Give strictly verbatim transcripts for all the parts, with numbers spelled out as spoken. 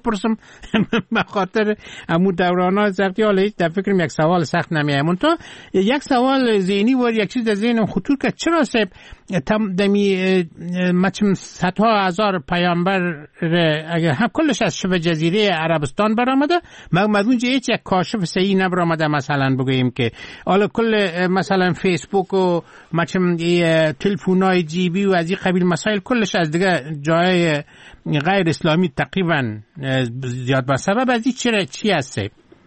بپرسم به خاطر امو دورانات زرقی. حالا در فکرم یک سوال سخت نمیه. تو یک سوال ذهنی و یک چیز در ذهنم خطور که چرا سب تم دمی مچم صدها هزار پیامبر اگر هم کلش از شبه جزیره عربستان برآمده، مگه هیچ یک کاشف صحیح نبرآمده مثلا بگوییم که حالا کل مثلا فیسبوک و مچم تلفن‌های جیبی و از این قبیل مسائل کلش از دیگه جای غیر اسلامی تقریبا زیاد به سبب از این چرا چی هست؟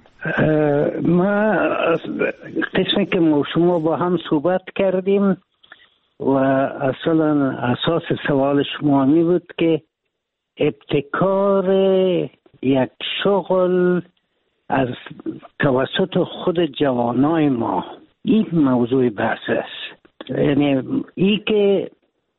ما قسمی که ما شما با هم صحبت کردیم و اصلا اساس سوال شما می بود که ابتکار یک شغل از توسط خود جوانای ما، این موضوع بحث است. یعنی این که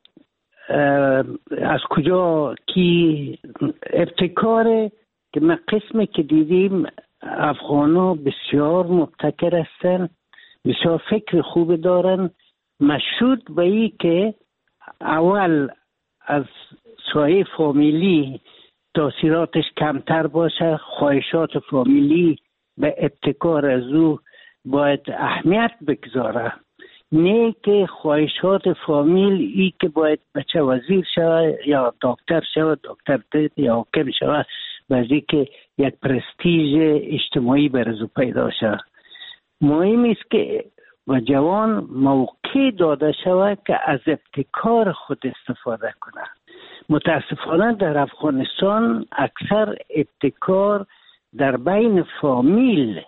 از کجا کی ابتکار که ما قسمی که دیدیم افغانا بسیار مبتکر هستن، بسیار فکر خوب دارن، مشروط به این که اول از سایه فامیلی تاثیراتش کمتر باشه، خواهشات فامیلی به ابتکار از او باید اهمیت بگذاره، نه که خواهشات فامیل ای که باید بچه وزیر شود یا دکتر شود، دکتر یا حاکم شود، بعضی که یک پرستیژ اجتماعی برزو پیدا شود. مهم است که و جوان موقع داده شود که از ابتکار خود استفاده کنه. متاسفانه در افغانستان اکثر ابتکار در بین فامیل،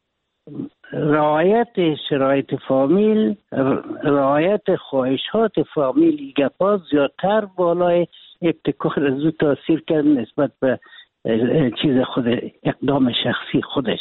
رعایت شرایط فامیل، رعایت خواهشات فامیل گپا زیادتر بالای ابتکار از او تاثیر کرد نسبت به چیز خود، اقدام شخصی خودش.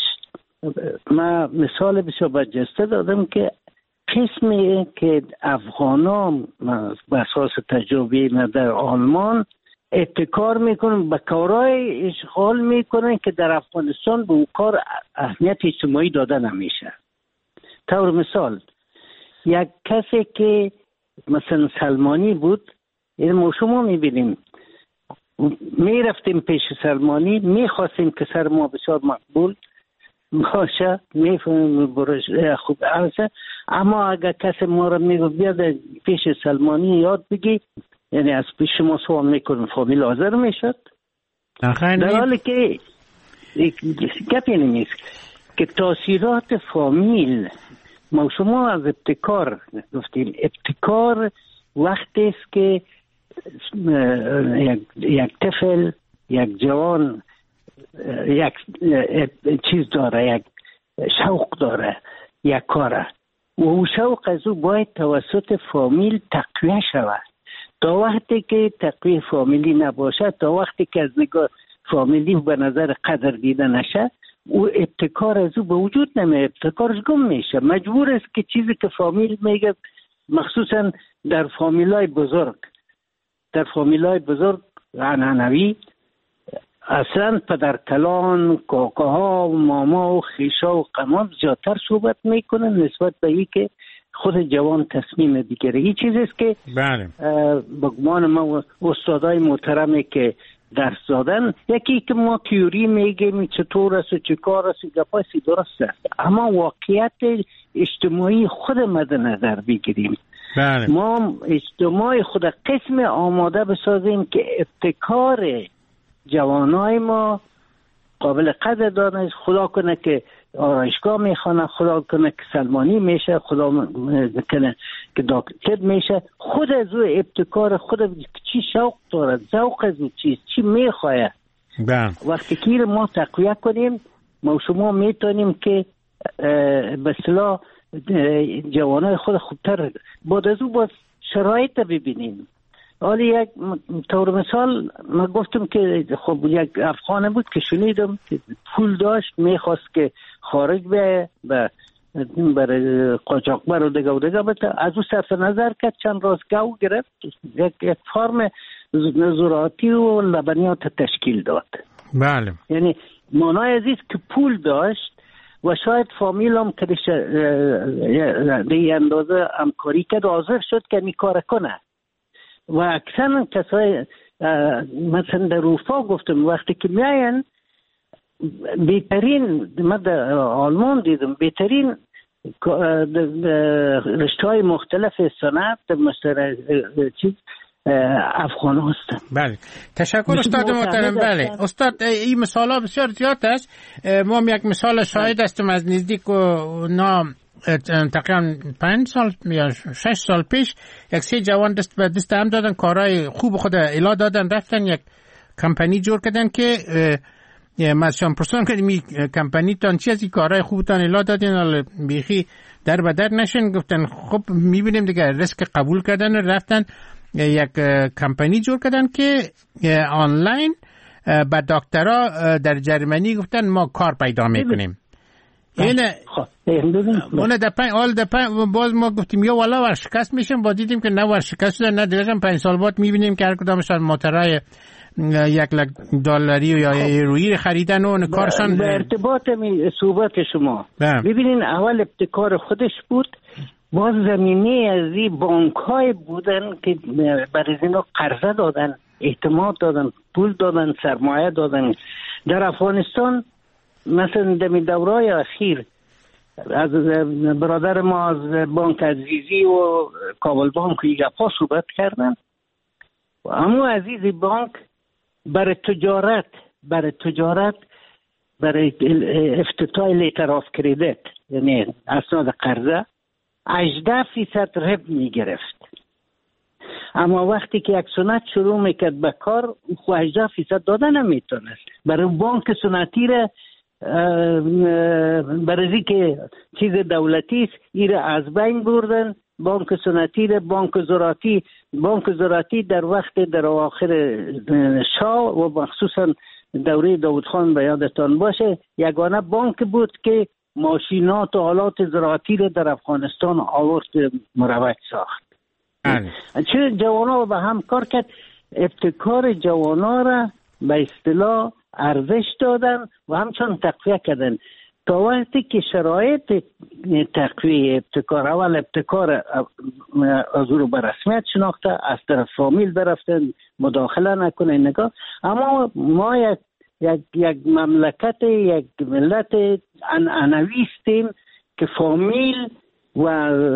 من مثال بسیار برجسته دادم که قسمی که افغانان به اساس تجربه من در آلمان ابتکار میکنن، به کارهای اشغال میکنن که در افغانستان به اون کار اهمیت اجتماعی داده نمیشه. طور مثال یک کسی که مثلا سلمانی بود، این ما شما میبینیم میرفتیم پیش سلمانی، میخواستیم که سر ما بسیار مقبول باشه، میفهمیم برش خوب عرضه، اما اگر کسی ما را میگو بیاد پیش سلمانی یاد بگی، یعنی از پیش شما سوال میکنن، فامیل حاضر میشد. در حالی که گپی نمیست که تاثیرات فامیل، ما شما از ابتکار گفتیم، ابتکار وقتی است که یک, یک طفل، یک جوان یک چیز داره، یک شوق داره، یک کاره و اون شوق از او باید توسط فامیل تقویه شود. تا وقتی که تقویه فامیلی نباشه، تا وقتی که از نگاه فامیلی به نظر قدر دیده نشه، او ابتکار از او به وجود نمیاد، ابتکارش گم میشه. مجبور است که چیزی که فامیل میگه، مخصوصا در فامیلای بزرگ، در فامیلای بزرگ عنعنوی، اصلا پدر کلان، کاکاها و ماما و خیشا و قمام زیادتر صحبت میکنن نسبت به این که خود جوان تصمیم بگیره. این چیز است که بله با گمان ما استادای محترمی که درس دادن، یکی که ما تیوری میگیم چطور است و چه کار است، گپاسی درست است، اما واقعیت اجتماعی خود مد نظر بگیریم. بله. ما اجتماع خود قسم آماده بسازیم که ابتکار جوانای ما قابل قدر دانه، خدا کنه که آرایشگاه میخوانه، خدا کنه که سلمانی میشه، خدا کنه که دکتر میشه، خود از او ابتکار خود چی شوق داره، ذوق از او چیز چی میخواه. وقتی که ما تقویه کنیم، ما شما میتونیم که به اصطلاح جوانای خود خوبتر بعد از او با شرایط ببینیم. حالی یک طور مثال من گفتم که خب یک افغان بود که شنیدم که پول داشت، میخواست که خارج به برای قاچاقبر و دیگه و دیگه بده، از او صرف نظر کرد، چند راست گو گرفت، یک, یک فرم زراعتی و لبنیات تشکیل داد. بله. یعنی معنای عزیز که پول داشت و شاید فامیل هم که دیگه اندازه همکاری کرد، حاضر شد که می کار کنه. و اکثر کسای مثلا در اروپا گفتم وقتی که میاین بهترین، من در آلمان دیدم بهترین رشته های مختلف صنعت مثلا چیز افغان هستن. بله تشکر استاد محترم. بله استاد این مثال ها بسیار زیاد است. ما یک مثال شاهد هستم از نزدیک و نام تقریبا پنج سال یا شش سال پیش یک سه جوان دست به دست هم دادن، کارهای خوب خود الا دادن، رفتن یک کمپانی جور کردن که ماشون پرسون که می کمپانی تان چی از این کارهای خوبتان الا دادین ولی بیخی در به در نشن. گفتن خب میبینیم دیگه ریسک قبول کردن، رفتن یک کمپانی جور کردن که آنلاین با دکترها در جرمنی گفتن ما کار پیدا میکنیم. اینه اون دپای آل دپای باز ما گفتیم یا والا ورشکست میشیم، با دیدیم که نه ورشکست شدن نه دیگه. پنج سال بعد میبینیم که هر کدامشان موتورای یک لک دلاری یا یورویی خریدن و اون کارشان. به ارتباط می صحبت شما ببینین اول ابتکار خودش بود، باز زمینه از این بانک های بودن که برای اینا قرضه دادن، اعتماد دادن، پول دادن، سرمایه دادن. در افغانستان مثلا در دورای اخیر از برادر ما از بانک عزیزی و کابل بانک یک گپا صحبت کردن. اما عزیزی بانک برای تجارت برای تجارت برای افتتاح لیتر آف کردیت یعنی اسناد قرضه هجده فیصد رب می گرفت. اما وقتی که یک سنت شروع میکرد به کار خو هجده فیصد دادن نمیتونست. برای بانک سنتی را برای که چیز دولتی است ایره از بین بردن. بانک سنتی را بانک زراعتی بانک زراعتی در وقت در آخر شاه و مخصوصا دوره داود خان به یادتان باشه یگانه بانک بود که ماشینات و آلات زراعتی را در افغانستان آورد مروج ساخت. چه جوانا به هم کار کرد، ابتکار جوانا را به اصطلاح ارزش دادن و همچنان تقویه کردن تا وقتی که شرایط تقویه ابتکار اول ابتکار از رو به رسمیت شناخته، از طرف فامیل برفتن مداخله نکنه نگاه. اما ما یک یک یک مملکت یک ملت عنعنوی هستیم که فامیل و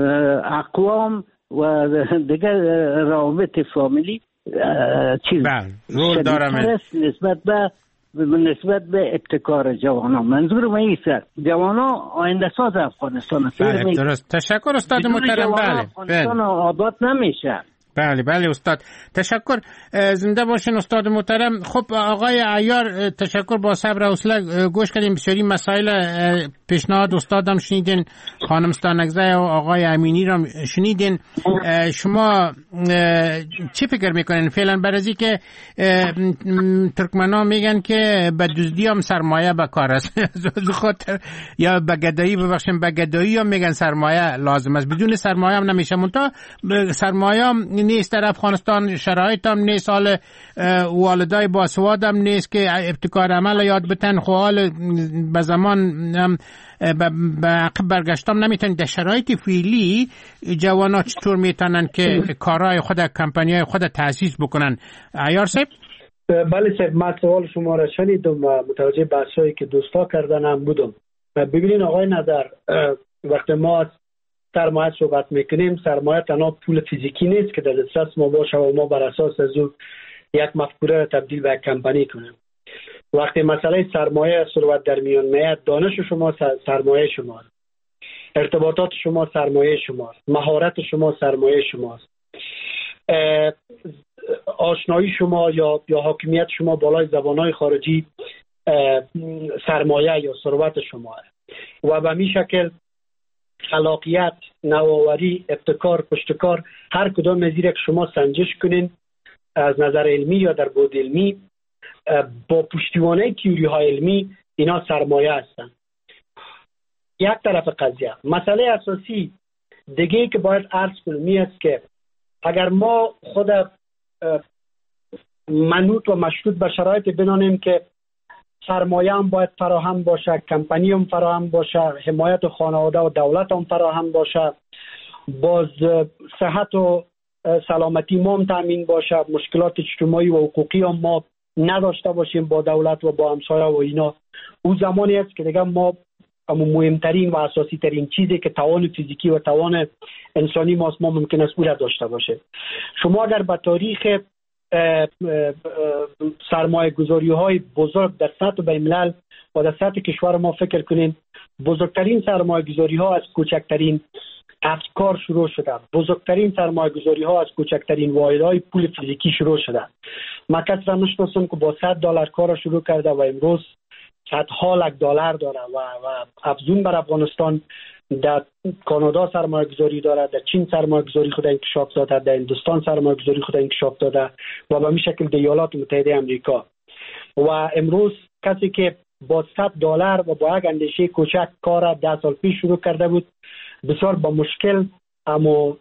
اقوام و دیگر روابط فامیلی چیز رول داره نسبت به نسبت به ابتکار جوانا. منظور من ایست جوانا آینده ساز افغانستان است. بله درست. تشکر استاد محترم. بله افغانستان آباد نمیشه. بله بله استاد تشکر. زنده باشین استاد محترم. خب آقای عیار تشکر، با صبر و حوصله گوش کردیم. بسیاری مسائل پیشنهاد استادم شنیدین، خانم ستانکزی و آقای امینی را شنیدین. شما چی فکر میکنین فعلا برای که ترکمنا میگن که به دزدی هم سرمایه به کار است خاطر یا به گدایی ببخشیم به گدایی هم میگن سرمایه لازم است، بدون سرمایه هم نمیشه. منتها سرمایه هم نیست در افغانستان، شرایط هم نیست، حال والدای باسواد هم نیست که ابتکار عمل یاد بتن، خوال به زمان به عقب برگشتم نمیتونن. در شرایط فعلی جوانا چطور میتونن که کارهای خود کمپانیای خود تأسیس بکنن؟ عیار صاحب. بله صاحب، من سوال شما را شنیدم و متوجه بحثایی که دوستا کردن هم بودم. ببینین آقای نظر، وقتی ما سرمایه صحبت میکنیم، سرمایه تنها پول فیزیکی نیست که در دسترس ما باشه و ما بر اساس از اون یک مفکوره را تبدیل به یک کمپانی کنیم. وقتی مسئله سرمایه صورت در میان میاد، دانش شما سرمایه شماست، ارتباطات شما سرمایه شماست، مهارت شما سرمایه شماست، آشنایی شما یا یا حاکمیت شما بالای زبانهای خارجی سرمایه یا ثروت شما و به می شکل خلاقیت، نوآوری، ابتکار، پشتکار، هر کدام از که شما سنجش کنین از نظر علمی یا در بعد علمی با پشتیبانی تئوری های علمی، اینا سرمایه هستند. یک طرف قضیه. مسئله اساسی دیگه که باید عرض کنیم است که اگر ما خود منوط و مشروط به شرایط بنانیم که سرمایه هم باید فراهم باشه، کمپانی هم فراهم باشه، حمایت خانواده و دولت هم فراهم باشه، باز صحت و سلامتی ما هم تامین باشه، مشکلات اجتماعی و حقوقی هم ما نداشته باشیم با دولت و با همسایه و اینا، اون زمانی است که دیگه ما اما مهمترین و اساسی ترین چیزی که توان فیزیکی و توان انسانی ماست ما ممکن است او را داشته باشه. شما اگر به تاریخ سرمایه گذاری های بزرگ در سطح بین‌الملل و در سطح کشور ما فکر کنین، بزرگترین سرمایه گذاری ها از کوچکترین افکار شروع شده، بزرگترین سرمایه گذاری ها از کوچکترین واحدهای پول فیزیکی شروع شده. ما کسی را نشناسم که با صد دلار کار شروع کرده و امروز صدها لک دلار داره و و افزون بر افغانستان در کانادا سرمایه گذاری داره، در چین سرمایه گذاری خود انکشاف داده، در هندوستان سرمایه گذاری خود انکشاف داده و به این شکل در ایالات متحده آمریکا. و امروز کسی که با صد دلار و با یک اندیشه کوچک کار ده سال پیش شروع کرده بود، بسیار با مشکل اما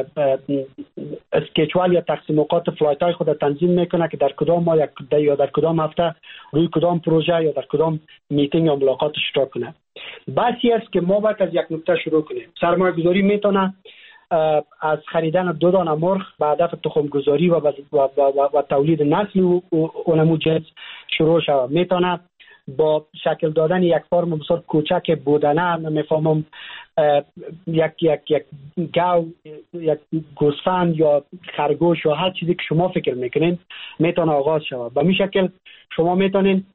اسکیچوال یا تقسیم اوقات فلایت های خود تنظیم میکنه که در کدام ماه یا در کدام هفته روی کدام پروژه یا در کدام میتینگ یا ملاقات اشتراک کنه. بحثی است که ما باید از یک نکته شروع کنیم. سرمایه گذاری میتونه از خریدن دو دانه مرغ به هدف تخم گذاری و, و, و, و, و تولید نسل و اونمو جنس شروع شود. میتونه با شکل دادن یک فرم بسیار کوچک بودنه، نمیفهمم یک یک یک گاو، یک گوسفند یا خرگوش یا هر چیزی که شما فکر میکنین میتونه آغاز شود. به این شکل شما میتونین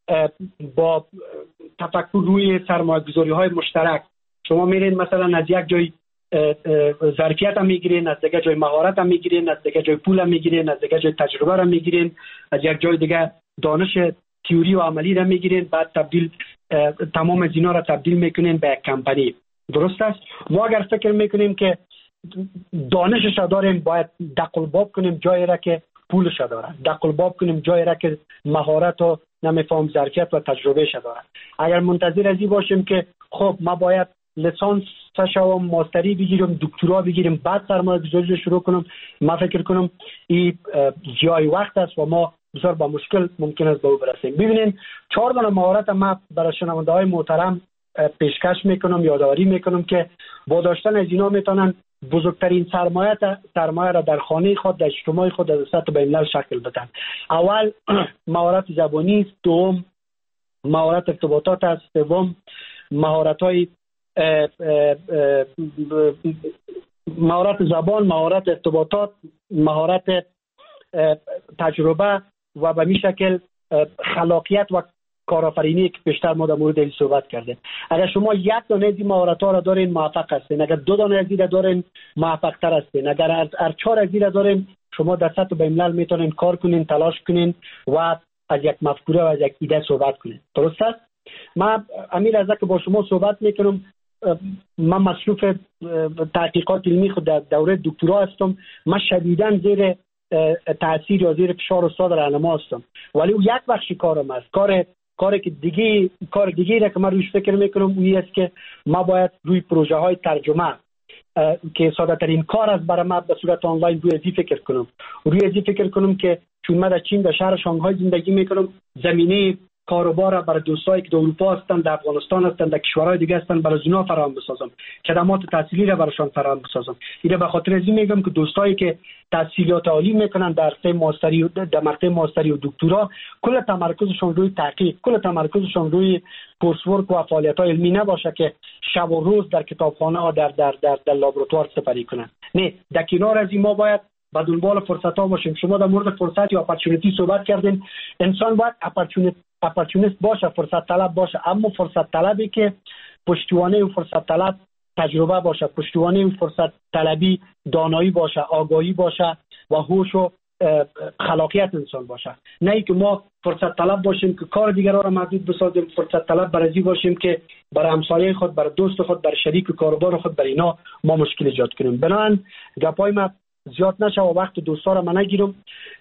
با تفکر روی سرمایه‌گذاری های مشترک، شما میرین مثلا از یک جای ظرفیت هم میگیرین، از دیگه جای مهارت هم میگیرین، از دیگه جای پول هم میگیرین، از دیگه جای تجربه هم میگیرین، از یک جای دیگه دانش تئوری و عملی را میگیرین، بعد تبدیل تمام از اینا را تبدیل میکنین به یک کمپانی. درست است؟ ما اگر فکر میکنیم که دانشش داریم، باید دقلباب کنیم جایی را که پولش داره، دقلباب کنیم جایی را که مهارت و نمیفهم ظرفیت و تجربهش داره. اگر منتظر ازی باشیم که خب ما باید لیسانس شوم، ماستری بگیرم، دکترا بگیریم، بعد سرمایه گذاری رو شروع کنم، ما فکر کنم این جای وقت است و ما بسیار با مشکل ممکن است به او برسیم. ببینین چهار تا مهارت ما برای شنونده های محترم پیشکش میکنم، یادآوری میکنم که با داشتن از اینا میتونن بزرگترین سرمایه سرمایه را در خانه خود، در اجتماع خود، در سطح بین‌الملل شکل بدن. اول مهارت زبانی است، دوم مهارت ارتباطات است، سوم مهارت های مهارت زبان، مهارت ارتباطات، مهارت تجربه و به این شکل خلاقیت و کارآفرینی که بیشتر ما در مورد این صحبت کردیم. اگر شما یک دانه از این مهارت‌ها را دارین موفق هستین، اگر دو دانه از این را دارین موفق تر هستین، اگر هر چهار از این را دارین شما در سطح بین‌الملل میتونین کار کنین، تلاش کنین و از یک مفکوره و از یک ایده صحبت کنین. درست است؟ من امیر از که با شما صحبت میکنم، من مصروف تحقیقات علمی خود در دوره دکترا هستم، من شدیداً زیر تاثیر یا زیر فشار استاد راهنما هستم، ولی او یک بخش کارم است. کار کاری که دیگه کار دیگه را که من روش فکر میکنم اون است که ما باید روی پروژه های ترجمه که ساده ترین کار است برای ما به صورت آنلاین روی ازی فکر کنم روی ازی فکر کنم که چون من در چین در شهر شانگهای زندگی میکنم، زمینه کاروبار برای دوستایی که در اروپا هستند، در افغانستان هستند، در کشورهای دیگه هستند برای اونا فراهم بسازم، خدمات تحصیلی را براشون فراهم بسازم. اینو به خاطر ازی میگم که دوستایی که تحصیلات عالی میکنن در رشته ماستری و در مرحله ماستری و دکترا، کل تمرکزشون روی تحقیق، کل تمرکزشون روی کورس ورک و فعالیت‌های علمی نباشه که شب و روز در کتابخانه ها در در در, در لابراتوار سپری کنن. نه، در کنار از این ما باید با دنبال فرصت ها باشیم. شما در مورد فرصت یا اپورتونتی صحبت کردین. انسان باید اپورتونیست اپورتونیست باشه، فرصت طلب باشه، اما فرصت طلبی که پشتوانه اون فرصت طلب تجربه باشه، پشتوانه اون فرصت طلبی دانایی باشه، آگاهی باشه و هوش و خلاقیت انسان باشه. نه اینکه ما فرصت طلب باشیم که کار دیگران را محدود بسازیم، فرصت طلب برای باشیم که برای همسایه خود، برای دوست خود، برای شریک کاروبار خود، برای اینا ما مشکل ایجاد کنیم. بنابراین گپای ما زیاد نشه و وقت دوستا را من نگیرم.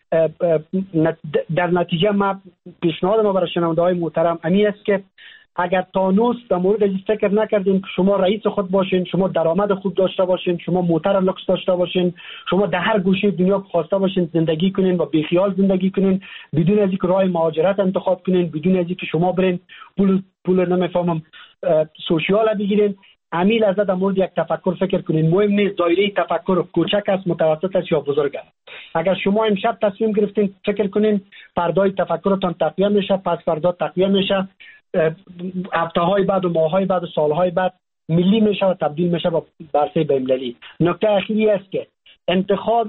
در نتیجه ما پیشنهاد ما برای شنونده های محترم امی است که اگر تانوس در مورد این فکر نکردین که شما رئیس خود باشین، شما درآمد خوب داشته باشین، شما موتر لوکس داشته باشین، شما در هر گوشه دنیا خواسته باشین زندگی کنین و بیخیال زندگی کنین، بدون از اینکه راه مهاجرت انتخاب کنین، بدون از اینکه شما برین پول پول نمیفهمم سوشیال بگیرین، همین لحظه در مورد یک تفکر فکر کنین. مهم نیست دایره تفکر کوچک است، متوسط است یا بزرگ است. اگر شما امشب تصمیم گرفتین فکر کنین پردای تفکرتان تقویت میشه، پس فردا تقویت میشه، هفته های بعد و ماه های بعد و سال های بعد ملی میشه و تبدیل میشه به برسه بین‌المللی. نکته اخیری است که انتخاب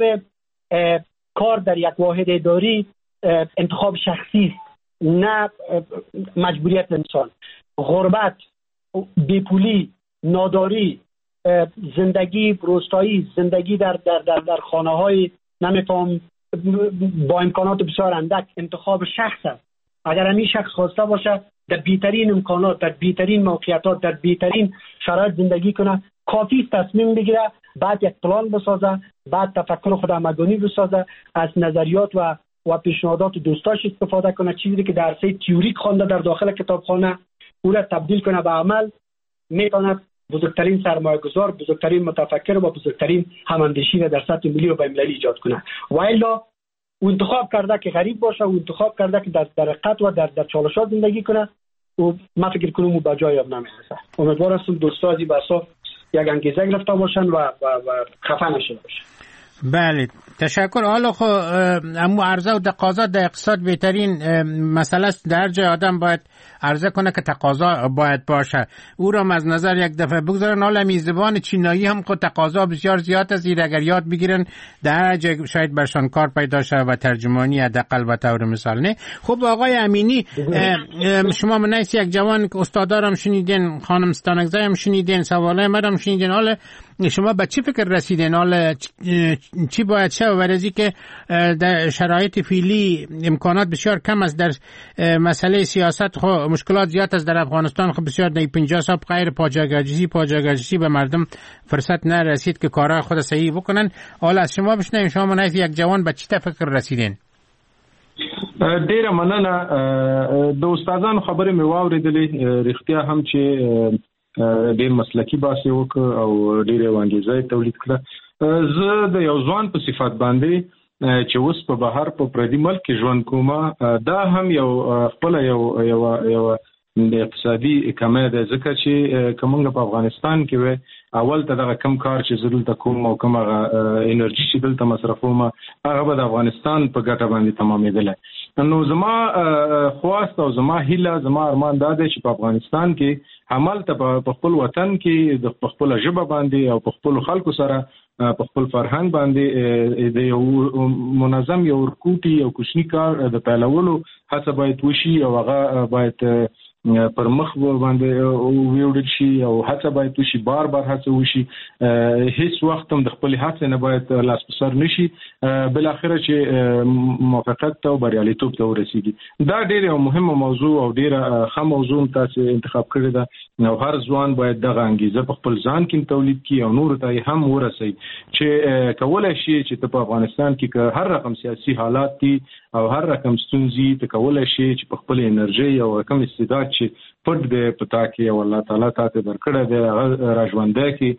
کار در یک واحد اداری انتخاب شخصی است، نه مجبوریت انسان. غربت، بیپولی، ناداری، زندگی روستایی، زندگی در در در, در خانه های نمیفهم با امکانات بسیار اندک انتخاب شخص است. اگر همین شخص خواسته باشه در بیترین امکانات، در بیترین موقعیتات، در بیترین شرایط زندگی کنه، کافی تصمیم بگیره، بعد یک پلان بسازه، بعد تفکر خود آمدانی بسازه، از نظریات و و پیشنهادات دوستاش استفاده کنه، چیزی که در درسای تئوریک خوانده در داخل کتابخانه او را تبدیل کنه به عمل، میتواند بزرگترین سرمایه‌گذار، بزرگترین متفکر و بزرگترین هماندیشی را در سطح ملی و بین‌المللی ایجاد کنه. و الا او انتخاب کرده که غریب باشه، او انتخاب کرده که در در قط و در در چالشات زندگی کنه، و ما فکر کنم او به جای نمیرسه. امیدوارم دوستان از این بحثا یک انگیزه گرفته باشن و و, و خفه نشده باشن. بله، تشکر. حالا خب امو عرضه و تقاضا در اقتصاد بهترین مسئله است. در جای آدم باید عرضه کنه که تقاضا باید باشه، او را از نظر یک دفعه بگذارن. حالا می زبان چینایی هم خود تقاضا بسیار زیاد است، اگر یاد بگیرن در جای شاید برشان کار پیدا شه و ترجمانی حداقل به طور مثال. نه خب آقای امینی، شما منیس یک جوان که استادارم شنیدین، خانم ستانکزی هم شنیدین، سوالای مرا شنیدین، حالا شما به چی فکر رسیدین؟ حالا چی باید شه؟ ورزی که در شرایط فعلی امکانات بسیار کم است، در مسئله سیاست خب مشکلات زیاد است در افغانستان، خب بسیار در پنجاه سال غیر پاجاگرجسی پاجاگرجسی به مردم فرصت نرسید که کارهای خود صحیح بکنن. حالا از شما بشنویم، شما منیز یک جوان به چی فکر رسیدین؟ ډیره مننه. د استادانو خبرې مې واورېدلې، رښتیا هم چې ډیر مسلکی باسي وک او ډیره وانګیزه تولید کړه. زه د یو ځوان په صفات باندې چې اوس په بهر په پردي ملک کې ژوند کوم، دا هم یو خپل یو یو یو د اقتصادي کمه ده، ځکه چې کومه په افغانستان کې و اول ته دغه کم کار چې زرل ته کوم او کومه انرژي چې دلته مصرفوم هغه به د افغانستان په ګټه باندې تمامېدل. نو زما خواست او زما هیله، زما ارمان دا دی چې په افغانستان کې عمل ته په خپل وطن کې د خپل ژبه باندې او په خپل خلکو سره په خپل فرهنګ باندې د یو منظم یو ورکوټي او کوچنی کار د پیلولو هڅه باید وشي او هغه باید پر مخ باندې ویوړل شي او هڅه باید وشي، بار بار هڅه وشي، هیڅ وخت هم د خپل هڅې نه باید لاس په سر نشي، بل اخره چې موافقت او بریالیتوب ته ورسیږي. دا ډیره مهمه موضوع او ډیره ښه موضوع تاسو انتخاب کړی ده. نو هر ځوان باید دغه انګیزه په خپل ځان کې تولید کړي او نور ته هم ورسوي چې کولای شي چې په افغانستان کې هر رقم سیاسي حالات دي او هر رقم ستونزې ته کولای شي چې په خپل انرژي او رقم استعداد چې پټ دی پتا کې او الله تعالی تاسو درکړه دی راژوندای کی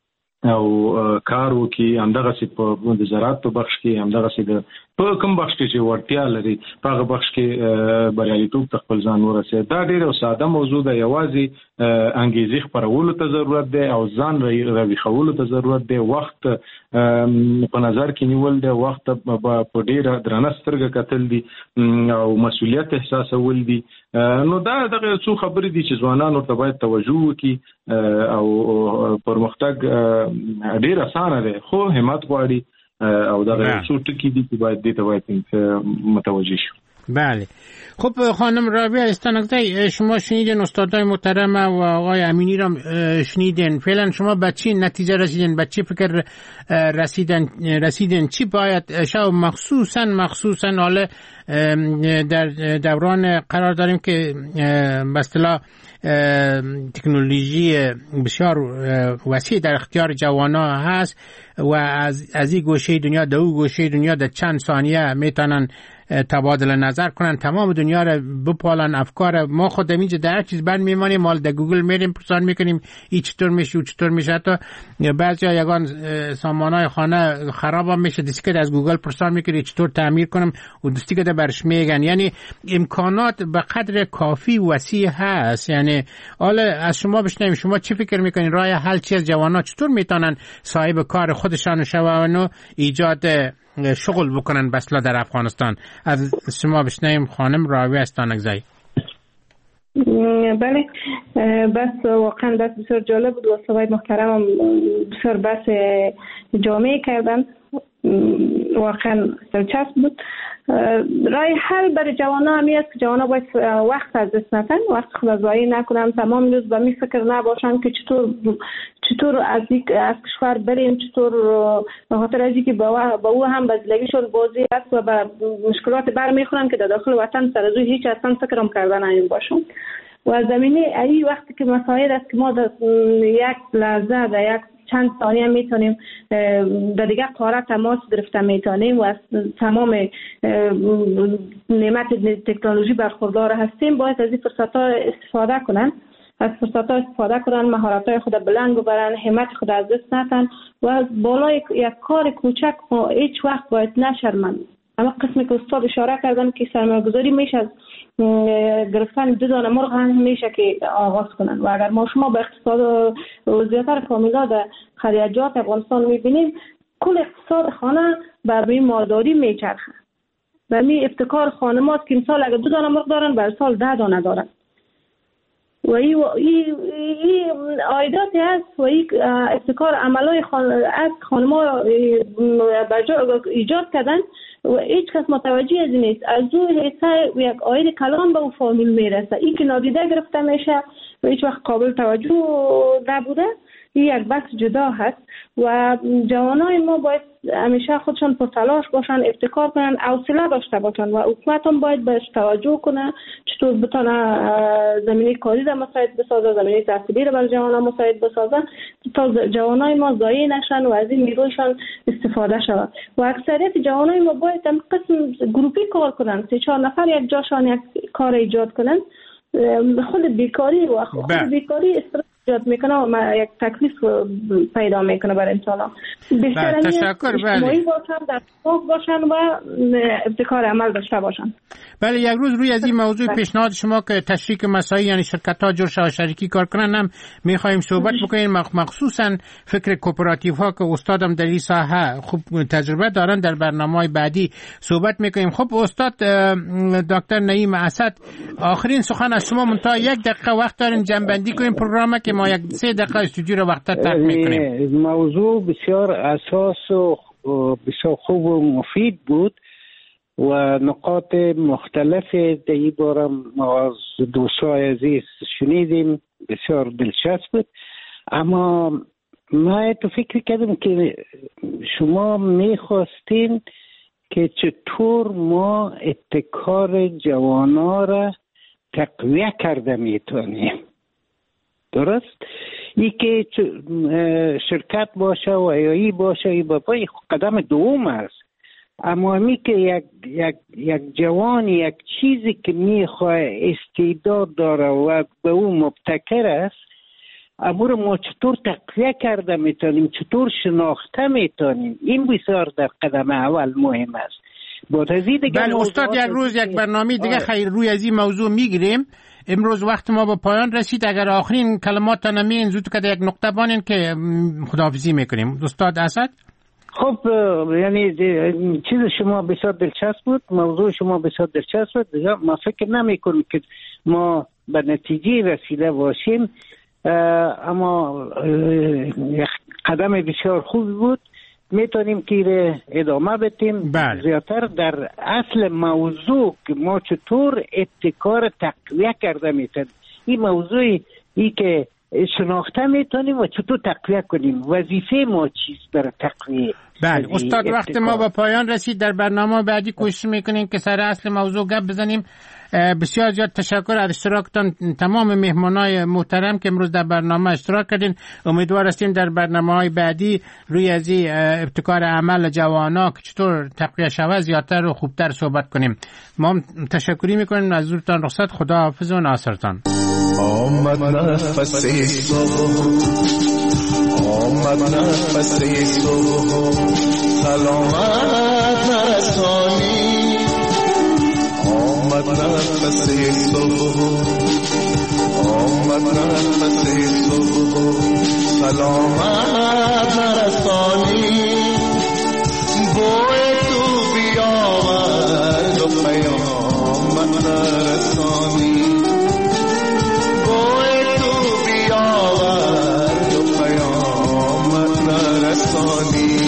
او کار وکي، همدغه سي په د زراعت په بخش کې، همدغه سي د په کوم بخش کې چې ورتیا لري په هغه بخش کې بریالیتوب خپل ځان ورسوي. دا ډیره ساده موضوع ده، یوازې انګیزې خپرولو ته ضرورت دی او ځان راوي خولو ته ضرورت دی، وخت په نظر کې نیول دی، وخت په ډیره درنه سترګه کتل دي او مسؤلیت احساسول دي. نو دا دغه څو خبرې دي چې ځوانان ورته باید توجه وکړي او پرمختګ ډیر اسانه دی خو همت غواړي او دغه څو ټکي دي چې باید دې ته باید متوجه شو. بله. خب خانم رابعه استانکزی، شما شنیدین استادای محترم و آقای امینی را شنیدین، فعلا شما به چی نتیجه رسیدین؟ به چی فکر رسیدن رسیدین چی باید شو مخصوصا مخصوصا حالا در دوران قرار داریم که به اصطلاح تکنولوژی بسیار وسیع در اختیار جوانا هست و از از این گوشه دنیا در اون گوشه دنیا در چند ثانیه میتونن تبادل نظر کنن، تمام دنیا رو بپالن افکار. ما خود اینجا در هر چیز بند میمانیم، مال در گوگل میریم پرسان میکنیم این چطور میشه و چطور میشه. حتی بعضی یگان سامانهای خانه خراب هم میشه، دستی که از گوگل پرسان میکنی چطور تعمیر کنم و دستی که برش میگن. یعنی امکانات به قدر کافی وسیع هست. یعنی حالا از شما بشنویم، شما چی فکر میکنین راه حل چی از جوانان چطور میتونن صاحب کار خودشان شون و ایجاد شغل بکنن بسلا در افغانستان؟ از شما بشنویم خانم راوی استانکزی. بله، بس واقعا بس بسیار جالب بود و صحبت محترم هم بسیار بس جامعه کردن، واقعا دلچسب بود. راه حل برای جوانا همی است که جوانا باید وقت از دست ندن، وقت خود ضایع نکنن، تمام روز به می فکر نباشن که چطور چطور از یک از کشور بریم، چطور به خاطر از اینکه با او هم بزلگیشون بازی است و به مشکلات برمیخورن که در داخل وطن سر از هیچ اصلا فکرم کردن این باشن. و زمینه ای وقتی که مسائل است که ما در یک لحظه در یک چند ثانیه میتونیم در دیگر قاره تماس گرفته میتونیم و از تمام نعمت تکنولوژی برخوردار هستیم، باید از این فرصت ها استفاده کنن از فرصت ها استفاده کنن، مهارت های خود بلند ببرن، همت خود از دست ندن و از بالای یک کار کوچک ما هیچ وقت باید نشرمند. اما قسمی که استاد اشاره کردن که سرمایه‌گذاری میشه از گرفتن دو دانه مرغ هم میشه که آغاز کنن و اگر ما شما به اقتصاد وضعیت فامیلا در خلیجات افغانستان میبینیم، کل اقتصاد خانه بر این مالداری میچرخه و می ابتکار خانمات که امسال اگر دو دانه مرغ دارن بر سال ده دانه دارن و این عایداتی هست و این ابتکار عملای خان... از خانم‌ها ایجاد کردن و هیچ کس متوجه از نیست. از اون حصه یک عاید کلان به اون فامیل میرسه، این که نادیده گرفته میشه و هیچ وقت قابل توجه نبوده. این یک بحث جدا هست و جوانای ما باید همیشه خودشان پر تلاش باشن، ابتکار کنن، حوصله داشته باشن و حکومت هم باید بهش توجه کنه چطور بتونه زمینه کاری را مساعد بسازه، زمینه تحصیلی را برای جوانان مساعد بسازه تا جوانای ما ضایع نشن و از این نیرویشان استفاده شود. و اکثریت جوانای ما باید هم قسم گروپی کار کنن، سه چهار نفر یک جاشان یک کار ایجاد کنن. خود بیکاری و خود بیکاری استرس ایجاد میکنه و یک تکلیف پیدا میکنه برای انسان. بله، تشکر. بله، باشن در صف باشن و ابتکار عمل داشته باشن. بله، یک روز روی از این موضوع پیشنهاد شما که تشریک مساعی یعنی شرکت ها جور شو شریکی کار کنن هم میخوایم صحبت بکنیم، مخصوصا فکر کوپراتیو ها که استادم در این ساحه خوب تجربه دارن، در برنامه‌های بعدی صحبت میکنیم. خب استاد دکتر نعیم اسد، آخرین سخن از شما، منتها یک دقیقه وقت دارین جنبندی کنیم پروگرام که ما یک سه دقیقه استودیو رو وقت ترک میکنیم. موضوع بسیار اساس و بسیار خوب و مفید بود و نقاط مختلف در این باره ما از دوستای عزیز شنیدیم، بسیار دلچسب بود. اما ما تو فکر کردم که شما میخواستین که چطور ما ابتکار جوانا را تقویه کرده میتونیم، درست؟ ای که شرکت باشه و ای باشه ای بابا قدم دوم است. اما می که یک, یک, یک جوان یک چیزی که میخواه استعداد داره و به اون مبتکر است، اما رو ما چطور تقویه کرده میتونیم، چطور شناخته میتونیم، این بسیار در قدم اول مهم است. بله استاد، یک روز یک برنامه دیگه خیر روی از این موضوع میگیریم. امروز وقت ما به پایان رسید. اگر آخرین کلمات نمین زود که یک نقطه بانین که خداحافظی میکنیم. استاد اسد. خب یعنی چیز شما بسیار دلچسب بود، موضوع شما بسیار دلچسب بود. ما فکر نمی کنیم که ما به نتیجه رسیده باشیم، اما یک قدم بسیار خوب بود. میتونیم که ادامه بدیم. بله. زیادتر در اصل موضوع که ما چطور ابتکار تقویه کرده میتونیم. این موضوعی ای که شناخته میتونیم و چطور تقویه کنیم؟ وظیفه ما چیست برای تقویه؟ بله استاد، وقت ما به پایان رسید. در برنامه بعدی کوشش میکنیم که سر اصل موضوع گپ بزنیم. بسیار زیاد تشکر از اشتراکتان تمام مهمانای محترم که امروز در برنامه اشتراک کردین. امیدوار هستیم در برنامه‌های بعدی روی از ابتکار عمل جوانا که چطور تقویه شود زیادتر و خوبتر صحبت کنیم. ما تشکری میکنیم از حضورتان. رخصت، خدا حافظ و ناصرتان. آمد نفس صبح، آمد نفس صبح، سلامت نرسانی. آمد نفس صبح، آمد نفس صبح، سلامت نرسانی. بوی تو بیاورد و پیامت نرسانی. بوی تو بیاورد و پیامت نرسانی.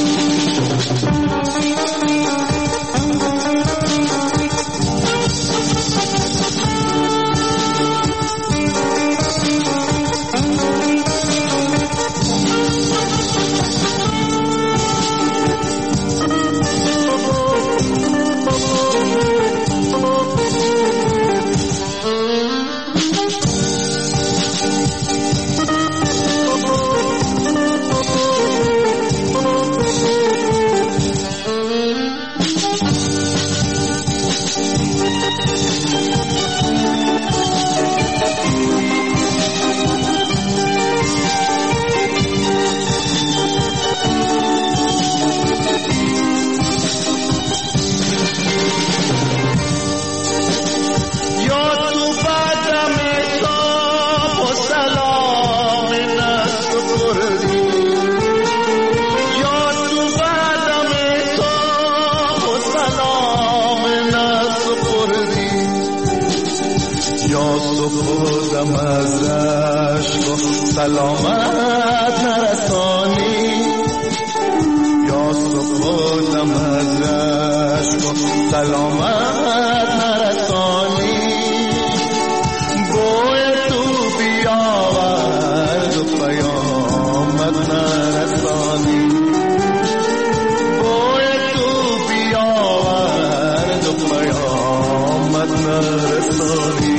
خودم از رشک و سلامت نرسانی. یا خودم از رشک و سلامت نرسانی. بوی تو بیاورد و پیامت نرسانی. بوی تو بیاورد و پیامت نرسانی.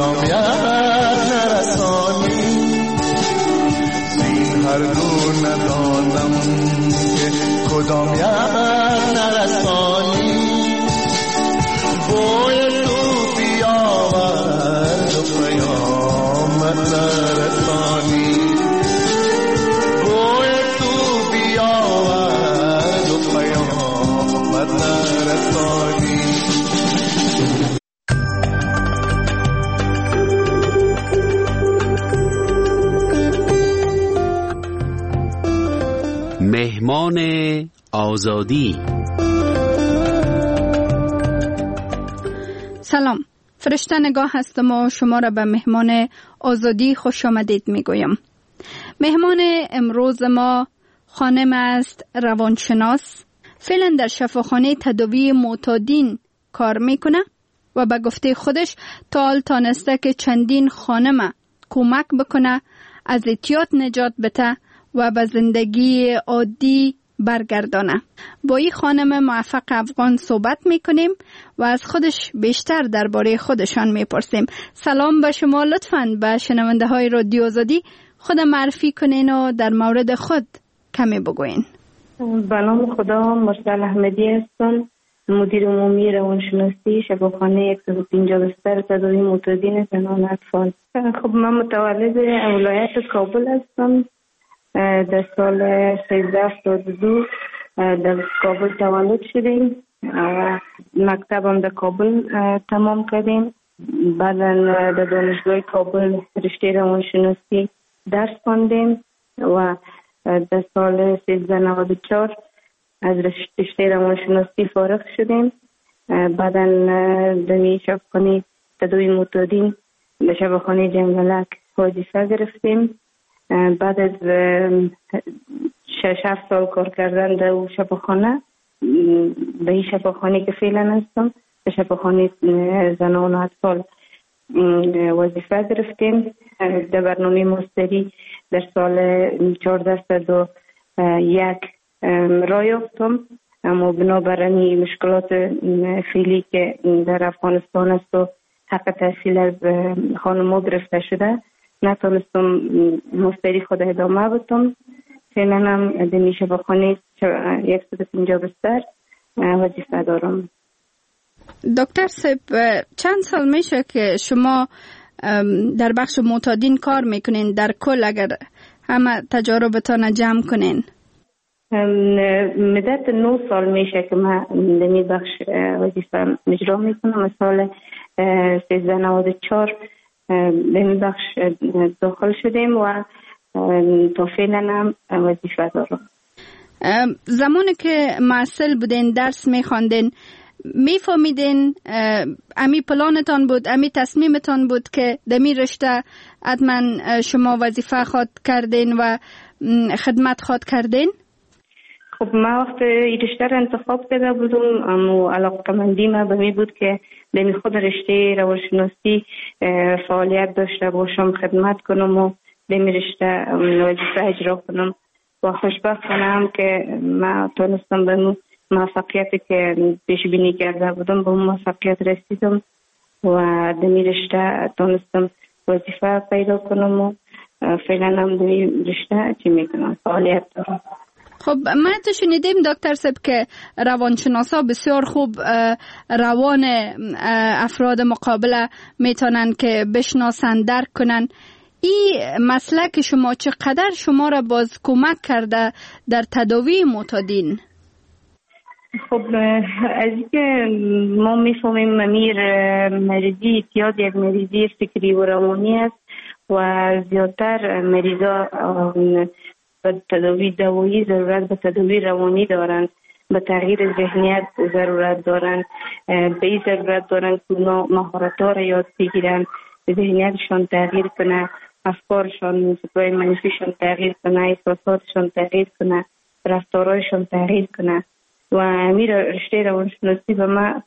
کدام یر نرسانی زین هر دو ندانم که کدام یر نرسانی بوی تو بیاورد و پیامت نرسانی بوی تو بیاورد و پیامت نرسانی مهمان آزادی. سلام، فرشته نگاه هستم و شما را به مهمان آزادی خوش آمدید می گویم. مهمان امروز ما خانم است روانشناس، فعلا در شفاخانه تداوی معتادین کار میکنه و به گفته خودش تا حال تانسته که چندین خانم کمک بکنه از اعتیاد نجات بده و به زندگی عادی برگردانه. با این خانم موفق افغان صحبت میکنیم و از خودش بیشتر درباره خودشان میپرسیم. سلام به شما، لطفاً به شنونده های رادیو آزادی خود معرفی کنین و در مورد خود کمی بگوین. به نام خدا، مرسل احمدی هستم، مدیر عمومی روانشناسی شفاخانه صد و پنجاه بستر تداوی معتادین زنان اطفال. خب من متولد ولایت کابل هستم. در سال سیزده هفتاد و دو در کابل تولد شدیم و مکتبم در کابل تمام کردیم. بعدا در دانشگاه کابل رشته روانشناسی درس خواندیم و در سال سیزده نود و چهار از رشته روانشناسی فارغ شدیم. بعدا در شفاخانه تداوی معتادین به شفاخانه جنگلک وظیفه گرفتیم. بعد از شش هفت سال کار کردن در شفاخانه، به این شفاخانه که فعلا هستم به شفاخانه زنان و اطفال وظیفه گرفتیم. در برنامه ماستری در سال چهارده صد و یک راه یافتم، اما بنابراین مشکلات فعلی که در افغانستان است و حق تحصیل از خانم‌ها گرفته شده نتونستم مستری خود ادامه بدم. فعلا هم در شفاخانه صد و پنجاه بستر وظیفه دارم. دکتر صاحب، چند سال میشه که شما در بخش معتادین کار میکنین؟ در کل اگر همه تجاربتان جمع کنین. مدت نه سال میشه که من در این بخش وظیفه اجرا میکنم. سال سیزده نود و چهار به این بخش داخل شدیم و تا فعلا هم وظیفه دارم. زمانی که معسل بودین، درس میخواندین، میفهمیدین امی پلانتان بود، امی تصمیمتان بود که دمی رشته حتما شما وظیفه خواد کردین و خدمت خواد کردین؟ خب من وقت این رشته را انتخاب کرده بودم، اما علاقه‌مندی من به می بود که در خود رشته روانشناسی فعالیت داشته باشم، خدمت کنم و در رشته وظیفه اجرا کنم و خوشبختانم که من تونستم به موفقیتی که پیش بینی کرده بودم به موفقیت رسیدم و در رشته تونستم وظیفه پیدا کنم و فعلا هم در رشته چی میکنم فعالیت دارم. خب ما تو شنیدیم دکتر صاحب که روانشناسا بسیار خوب روان افراد مقابله میتونن که بشناسن، درک کنن. این مسلک شما چقدر شما را باز کمک کرده در تداوی معتادین؟ خب از اینکه ما میفهمیم امیر مریضی اعتیاد یک مریضی فکری و روانی است و زیادتر مریضا به تداوی دوایی ضرورت به تداوی روانی دارند، به تغییر ذهنیت ضرورت دارند، به این ضرورت دارند که مهارت‌ها را یاد بگیرن، ذهنیتشان تغییر کنه، افکارشان سطوح منفیشان تغییر کنه، احساساتشان تغییر کنه، رفتارهایشان تغییر کنه. و امیر رشته روانشناسی به ما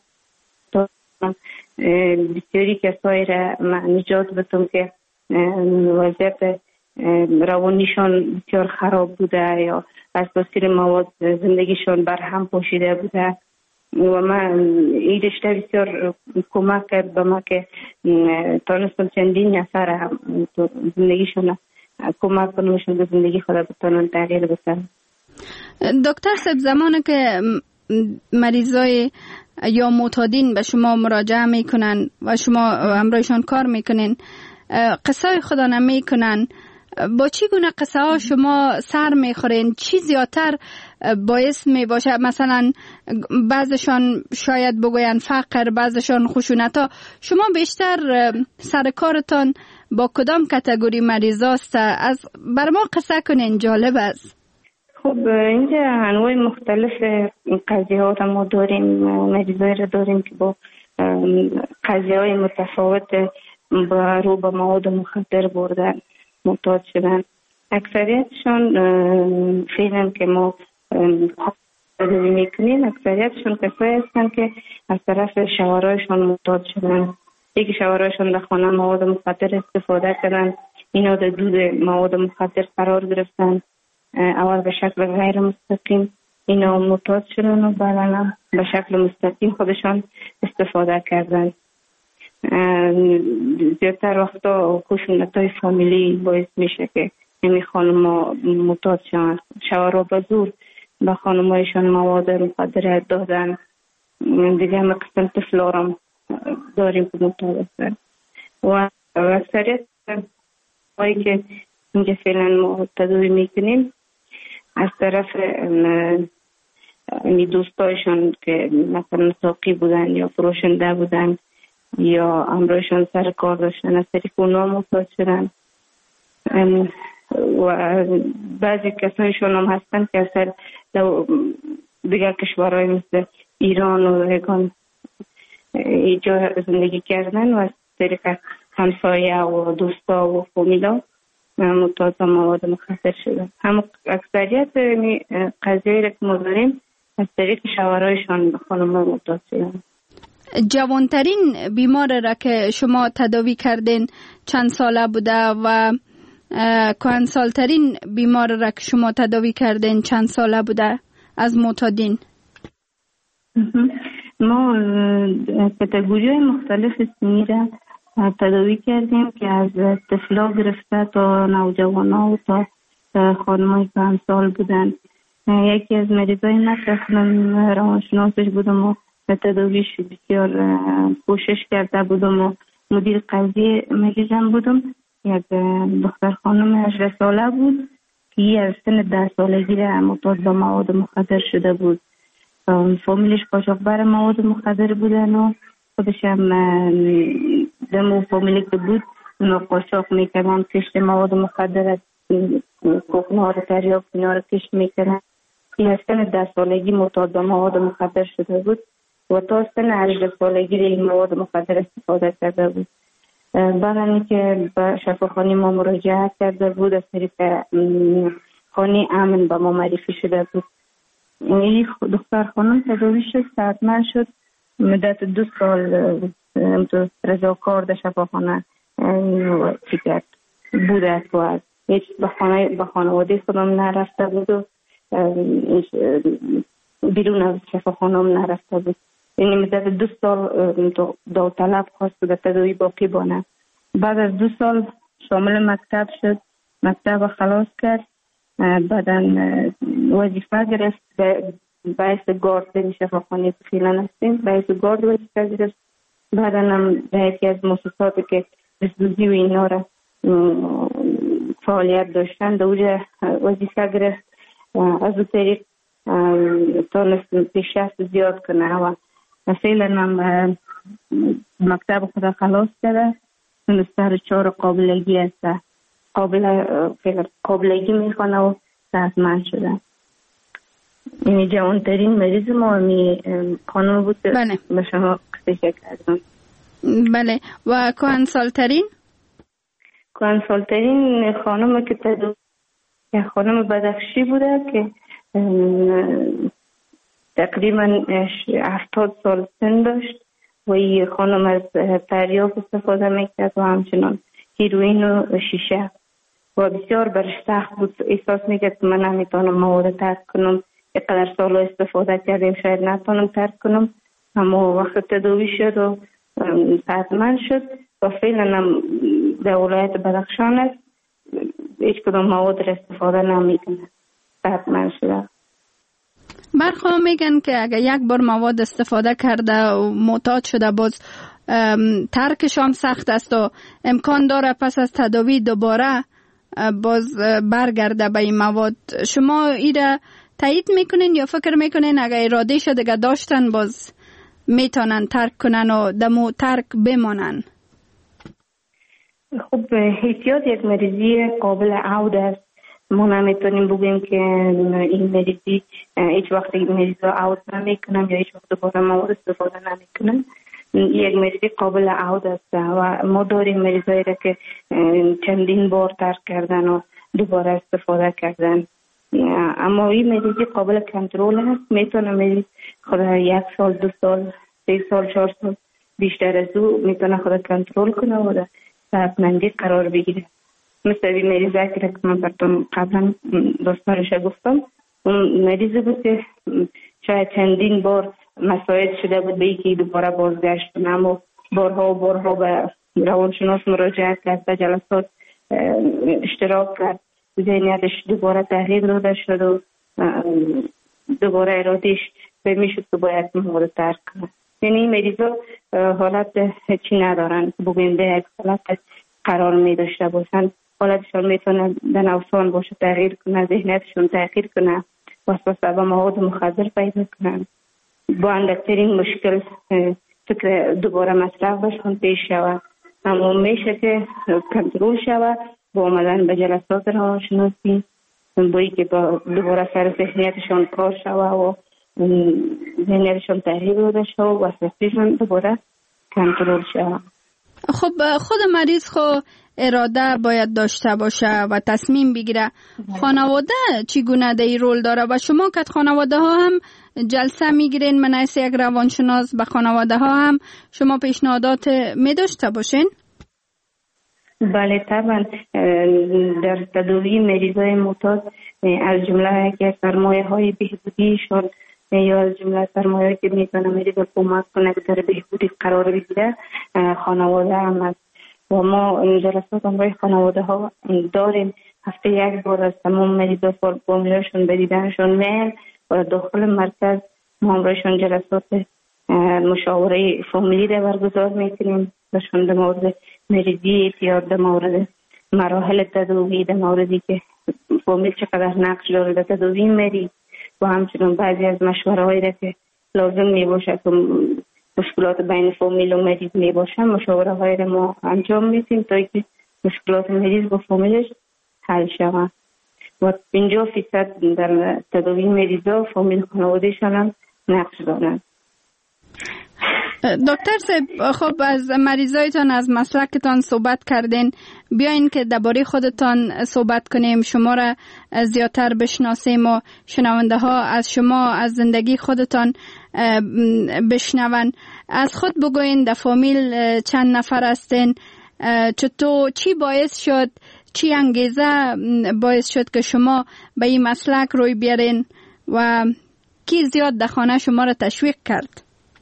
بسیاری کسایی را نجات بدم که وضعیت روانیشان بسیار خراب بوده یا از تاثیر مواد زندگیشان برهم پاشیده بوده و من این رشته بسیار کمک کرد به ما که تانستم چندین نفر هم زندگیشون کمک کنمشون به زندگی خود بتانن تغییر بسن. دکتر صاحب زمانی که مریضای یا معتادین به شما مراجعه میکنن و شما همراهشان کار میکنین، قصه خدا نمیکنن، با چی گونه قصه ها شما سر میخورین؟ چی زیادتر باعث می باشه؟ مثلا بعضشان شاید بگوین فقر، بعضشان خشونت ها. شما بیشتر سر کارتان با کدام کاتگوری مریضاست؟ از بر ما قصه کنین، جالب است. خب اینجا انواع مختلف قضیه ها را ما داریم، مریضایی را داریم که با قضیه های متفاوت با رو به مواد مخدر بردن معتاد شدن. اکثریتشان فعلا که ما تداوی میکنیم اکثریتشان کسایی هستن که از طرف شوهرایشان معتاد شدن. یکی شوهرایشان در خانه مواد مخدر استفاده کردن، اینا در دود مواد مخدر قرار گرفتن، اول به شکل غیر مستقیم اینا معتاد شدن و بعدا به شکل مستقیم خودشان استفاده کردن. زیادتر وقتا خشونت‌های فامیلی باعث میشه که این خانم معتاد شدن. شوهرها به زور به خانمایشان مواد مخدر دادن. دیگه هم قسم طفلارم داریم که معتاد هستن و اکثریت هایی که اینجا فعلا ما تداوی میکنیم از طرف می دوستایشان که مثلا ساقی بودن یا فروشنده بودن یا امروزشان سر کار داشتن، از طریق اونا معتاد شدن. و بعضی کسایشان هم هستن که اصلا دیگر کشورهای مثل ایران و هگان اینجا زندگی کردن و از طریق همسایه و دوستا و فامیلا معتاد مواد مخدر شدن. هم اکثریت قضیه را که ما داریم از طریق شوهرایشان به خانم‌ها معتاد شدن. جوانترین بیمار را که شما تداوی کردین چند ساله بوده و کهنسالترین بیمار را که شما تداوی کردین چند ساله بوده از معتادین؟ ما کاتگوری های مختلف سنی را تداوی کردیم که از طفلا گرفته تا نوجوانا و تا خانمای کهنسال بودن. یکی از مریضای نکنم روانشناسش بودم و تداویش بسیار کوشش کرده بودم و مدیر قضیه مریضم بودم. یک دختر خانم هجده ساله بود که از سن ده سالگی را معتاد به مواد مخدر شده بود. فامیلش قاچاقبر مواد مخدر بودن و خودش هم دمو فامیلی که بود اونا قاچاق میکردن، کشت مواد مخدر کوکنها رو تریاک اینا رو کشت میکردن. این از سن ده سالگی معتاد به مواد مخدر شده بود و تا سن هجده سالگی این مواد مخدر استفاده کرده بود. بعد اینکه به شفاخانه ما مراجعه کرده بود از طریق خانه امن به ما معرفی شده بود. این دختر خانم تداوی شد، صحتمند شد، مدت دو سال رضاکار در شفاخانه چی کرد بوده و از هیچ به خانه به خانواده خودم نرفته بود و بیرون از شفاخانه هم نرفته بود. یعنی مدت دو سال داوطلب خواست در تداوی باقی بانه. بعد از دو سال شامل مکتب شد، مکتب خلاص کرد، بعدا وظیفه گرفت باعث گارد در شفاخانه که فعلا هستیم، باعث گارد وظیفه گرفت. بعدا هم در یکی از مؤسساتی که دستدوزی و اینا را فعالیت داشتن در اونجا وظیفه گرفت. از اون طریق تانست پیشرفت زیاد کنه و فعلا هم مکتب خدا خلاص کرده، سر چهار قابلگی هست، قابل قابلگی میخوانه و صحتمند شده. این جوانترین مریض ما می خانم بود که بله. به شما قصه کردم. بله. و کهنسالترین؟ کهنسالترین خانم که تدو خانم بدخشی بوده که تقریبا هفتاد سال سن داشت و این خانم از تریاک استفاده میکرد و همچنان هیروئین و شیشه و بسیار برش سخت بود. احساس میکرد که من نمیتونم مواد ترک کنم، اینقدر سال استفاده کردیم شاید نتونم ترک کنم، اما وقت تداوی شد و صحتمند شد و فعلا هم در ولایت بدخشان است هیچ کدام مواد را استفاده نمیکنه، صحتمند شده. برخواه میگن که اگر یک بار مواد استفاده کرده و معتاد شده باز ترکش هم سخت است و امکان داره پس از تداوی دوباره باز برگرده به این مواد. شما ایره تایید میکنین یا فکر میکنین اگر اراده شده دیگه داشتن باز میتونن ترک کنن و دمو ترک بمانن؟ خب احتیاط یک مریضی قابل عود است. ما نمیتونیم بگیم که این مریضی هیچ وقت این مریض را عود نمیکنن یا هیچ وقت دوباره مواد استفاده نمیکنن. یک مریضی قابل عود است و ما داریم مریضایی را که چندین بار ترک کردن و دوباره استفاده کردن، اما این مریضی قابل کنترل است. میتونه مریض خود یک سال، دو سال، سه سال، چهار سال بیشتر از او میتونه خود کنترل کنه و در صحتمندی قرار بگیره. مثل این مریضی که من براتون قبلا داستانش گفتم، اون مریضی بود که شاید چندین بار مساعد شده بود به اینکه دوباره بازگشت کنه، اما بارها و بارها به روانشناس مراجعه کرد، به جلسات اشتراک کرد، ذهنیتش دوباره تغییر داده شد و دوباره ارادهش به میشد که باید مواد ترک کنه. یعنی این مریضا حالت چی ندارن که بگویم به یک حالت قرار می داشته باشن. حالتشان میتونه در نوسان باشه، تغییر کنه، ذهنیتشون تغییر کنه، وسوسه به مواد مخدر پیدا کنن. با اندکترین مشکل فکر دوباره مصرف بشون پیش شود، اما میشه که کنترل شود با آمدن به جلسات روانشناسی، بایی که با دوباره سر ذهنیتشان کار شود و ذهنیتشان تغییر داده شود و وسوسه‌شان دوباره کنترل شود. خب خود مریض خو اراده باید داشته باشه و تصمیم بگیره. خانواده چگونه در این رول داره و شما که خانواده ها هم جلسه میگیرین من از یک روانشناس به خانواده ها هم شما پیشنهادات می داشته باشین؟ بله طبعا. در تداوی مریضای معتاد از جمله که سرمایه های بهبودیشان یا از جمله سرمایه که میتونه مریض کمک کنه در بهبودی قرار بگیره خانواده هم است و ما جلسات همراه خانواده ها داریم. هفته یک بار از تمام مریضا فامیلاشون به دیدنشون میل و داخل مرکز ما همراهشون جلسات مشاوره فامیلی را برگزار میکنیم بهشون در مورد مریضی اعتیاد، در مورد مراحل تداوی، در موردی که فامیل چقدر نقش داره در تداوی مریض و همچنین بعضی از مشوره هایی را که لازم می باشه که مشکلات بین فامیل و مریض می باشه مشاوره هایی را ما انجام میدیم تا که مشکلات مریض با فامیلش حل شود و پنجاه فیصد در تداوی مریضا فامیل خانوادهشان هم نقش دارند. دکتر صاحب خب از مریضایتان از مسلکتان صحبت کردین، بیاین که درباره خودتان صحبت کنیم، شما را زیادتر بشناسیم و شنونده ها از شما از زندگی خودتان بشنون. از خود بگوین در فامیل چند نفر هستین، چطور چی باعث شد، چی انگیزه باعث شد که شما به این مسلک روی بیارین و کی زیاد در خانه شما را تشویق کرد؟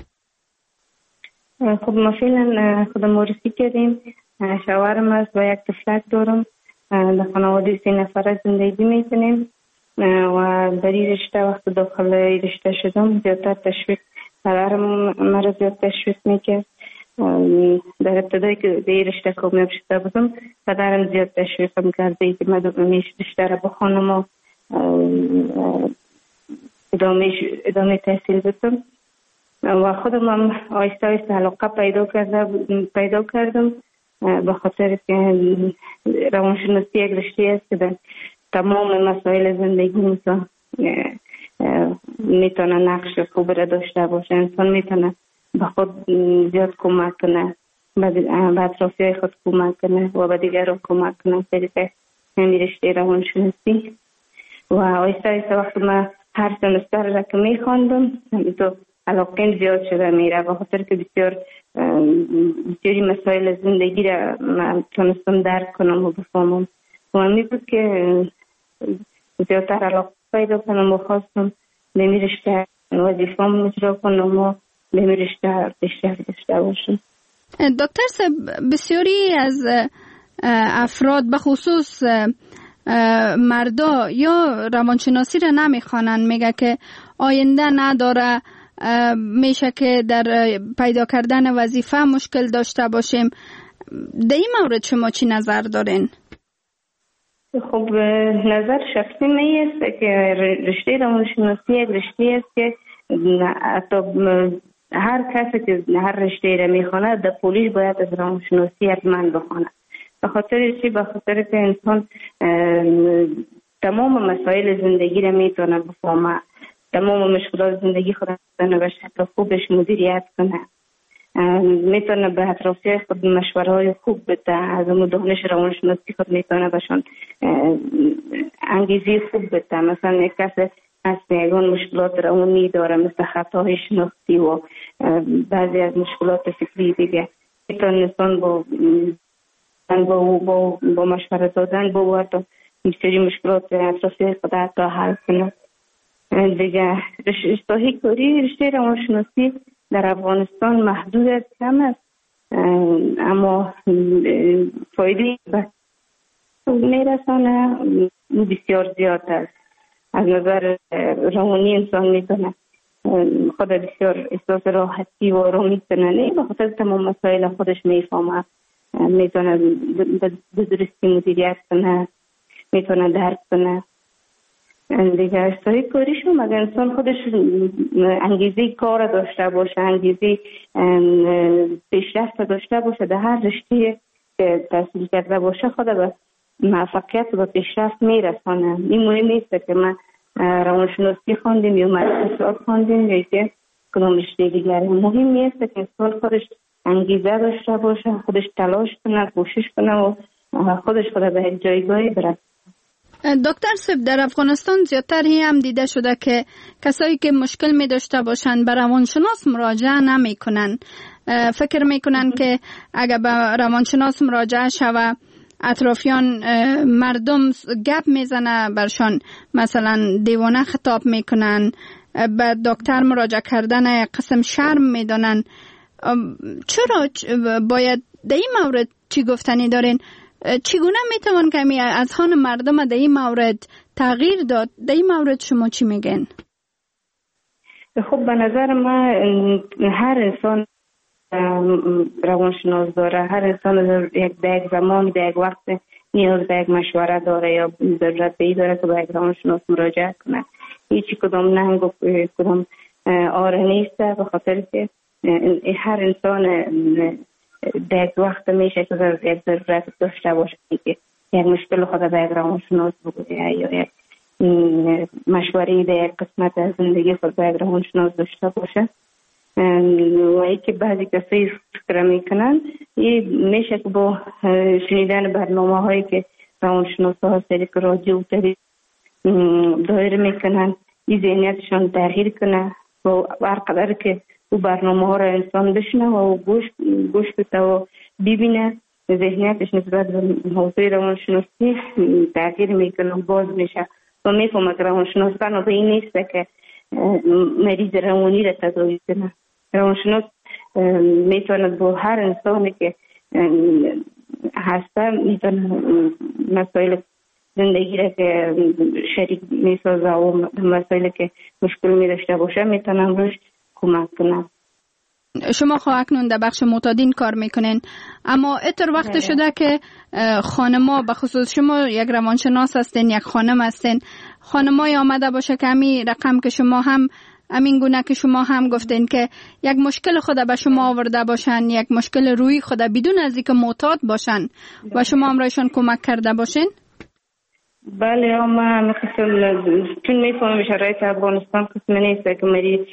خب ما فعلا خود معرفی کردیم، شوهرم است و یک طفلک دارم، در خانواده سه نفره زندگی میکنیم و در این رشته وقت داخل رشته شدم زیادتر تشویق پدرم مرا زیاد تشویق میکرد. در ابتدایی که در این رشته کامیاب شده بودم پدرم زیاد تشویقم کرده که من رشته را بخوانم و ادامه ادامه تحصیل بدم و خودم هم آیسته آیسته علاقه پیدا کرده پیدا کردم به خاطر که روانشناسی یک رشته است که در تمام مسائل زندگی میتونه میتونه نقش خوب را داشته باشه. انسان میتونه به خود زیاد کمک کنه، به اطرافیای خود کمک کنه و به دیگران کمک کنه طریق همین رشته روانشناسی. و آیسته آیسته وقتی من هر سمستر را که میخواندم تو علاقه زیاد شده میره به خاطر که بسیار بسیاری مسائل زندگی را من تونستم درک کنم و بفهمم و می بود که زیادتر علاقه پیدا کنم و خواستم به این رشته وظیفه اجرا کنم و به این رشته پیشرفت داشته باشم. دکتر صاحب، بسیاری از افراد به خصوص مردا یا روانشناسی را نمیخوانند، میگه که آینده نداره، میشه که در پیدا کردن وظیفه مشکل داشته باشیم. در این مورد شما چی نظر دارین؟ خب نظر شخصی می است که رشته روانشناسی یک رشته است که حتی هر کسی که هر رشته را میخونه در پولیس باید از روانشناسی حتما بخونه. به خاطر چی؟ به خاطر که انسان تمام مسائل زندگی را میتونه بفهمه، تمام مشکلات زندگی خود را به شکل خوبش مدیریت کنه، میتونه به اطرافیان خود مشوره های خوب بده، از اون دانش روانشناسی خود میتونه بهشون انگیزه خوب بده. مثلا یک کس از یگان مشکلات روانی داره مثل خطاهای شناختی و بعضی از مشکلات فکری دیگه، میتونه انسان با با با, با مشوره دادن با وقت بسیاری مشکلات اطرافی خود حتی حل کنه. دیگه رشته کاری رشته روانشناسی در افغانستان محدود است، کم است، اما فایده به میرسانه بسیار زیاد است. از نظر روانی انسان میتونه خود بسیار احساس راحتی و آرامی کنه، نه به خاطر تمام مسائل خودش میفهمه، میتونه به درستی مدیریت کنه، میتونه درک کنه. دیگه اشتهای کاریشون اگر انسان خودش انگیزه کار داشته باشه، انگیزه پیشرفت داشته باشه در هر رشته که تحصیل کرده باشه، خود به موفقیت و پیشرفت میرسانه. این مهم نیست که من روانشناسی خواندیم یا اقتصاد خواندیم یا که کدام رشته دیگر. مهم نیست که انسان خودش انگیزه داشته باشه، خودش تلاش کنه، کوشش کنه و خودش خود به یک جایگاهی برسه. دکتر صاحب، در افغانستان زیادتر هم دیده شده که کسایی که مشکل می داشته باشند به روانشناس مراجعه نمی کنن. فکر می کنن که اگر به روانشناس مراجعه شوه اطرافیان مردم گپ میزنه برشان، مثلا دیوانه خطاب میکنن، به دکتر مراجعه کردن قسم شرم میدانن. چرا باید در این مورد چی گفتنی دارین؟ چگونه میتوان کمی از هان مردم در این مورد تغییر داد؟ در این مورد شما چی میگن؟ خب به نظر من هر انسان روانشناس داره، هر انسان یک در یک زمان در یک وقت نیاز به یک مشوره داره یا ضرورت به ای داره که به یک روانشناس مراجعه کنه. هیچی کدام ننگ و کدام آره نیست، به خاطر که هر انسان در یک وقت میشه که یک ضرورت داشته باشه که یک مشکل خود به یک روانشناس بگویه یا یک مشوره در یک قسمت از زندگی خود به یک روانشناس داشته باشه. و ای که بعضی کسایی فکر میکنن میشه که با شنیدن برنامه هایی که روانشناس ها سریع رادیو و تلویزیون دایر میکنن این ذهنیتشان تغییر کنه و هر قدر که او برنامه ها را انسان بشنه و گوش گوش بده و ببینه، ذهنیتش نسبت به حوزه روانشناسی تغییر میکنه و باز میشه و میفهمه که روانشناس بنا به این نیست که مریض روانی را تداوی کنه. روانشناس میتونه با هر انسانی که هسته میتونه مسائل زندگی را که شریک میسازه و مسائل که مشکل میداشته باشه میتونه روش کمک کنه. شما خواهد اکنون در بخش معتادین کار میکنین، اما اتر وقت شده که خانما، به خصوص شما یک روانشناس هستین، یک خانم هستین، خانمای آمده باشه که همین رقم که شما هم همین گونه که شما هم گفتین که یک مشکل خود به شما آورده باشن، یک مشکل روی خود بدون از اینکه معتاد باشن و شما هم رایشان کمک کرده باشین؟ بله، اما مثلا چون میفهمم شرایط افغانستان قسم نیست که مری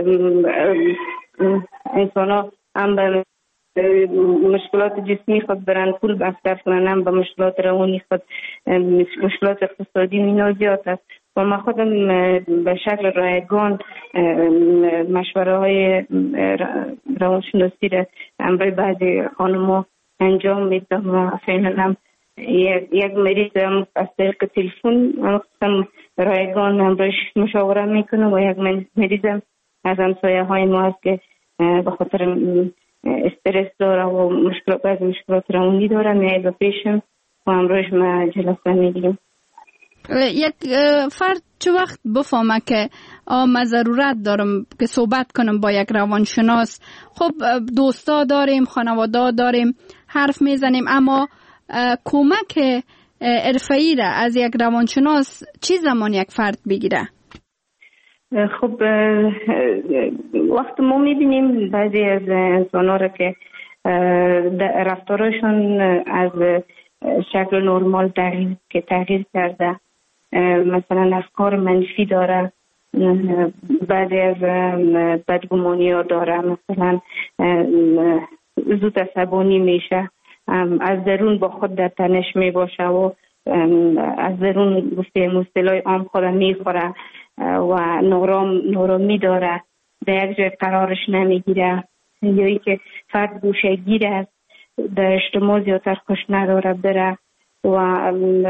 انسان ها هم به مشکلات جسمی خود برن پول مصرف کنن، هم به مشکلات روانی خود، مشکلات اقتصادی مینا زیاد است و ما خودم به شکل رایگان مشوره های روانشناسی را برای بعضی خانم‌ها انجام میدم و فعلا هم یک مریض هم از طریق تلفن هم رایگان امروز مشاوره میکنه و یک مریض از همسایه های ما هست که به خاطر استرس داره و مشکلات بعض مشکلات روانی داره میای به پیشم و امروز ما جلسه میگیریم. یک فرد چه وقت بفهمه که من ضرورت دارم که صحبت کنم با یک روانشناس؟ خب دوستا داریم، خانواده داریم، حرف میزنیم، اما کمک حرفه‌ای را از یک روانشناس چی زمان یک فرد بگیره؟ خب وقت ما میبینیم بعضی از انسان‌ها را که رفتارشون از شکل نرمال تغییر که تغییر کرده، مثلا افکار منفی داره، بعضی از بدگمانی ها داره، مثلا زود عصبانی میشه، از درون با خود در تنش می باشه و از درون گفته مصطلح عام خود میخوره و نورام نورامی داره، در یک جای قرارش نمیگیره، یا ای که فرد گوشه گیر است، در اجتماع زیادتر خوش نداره بره و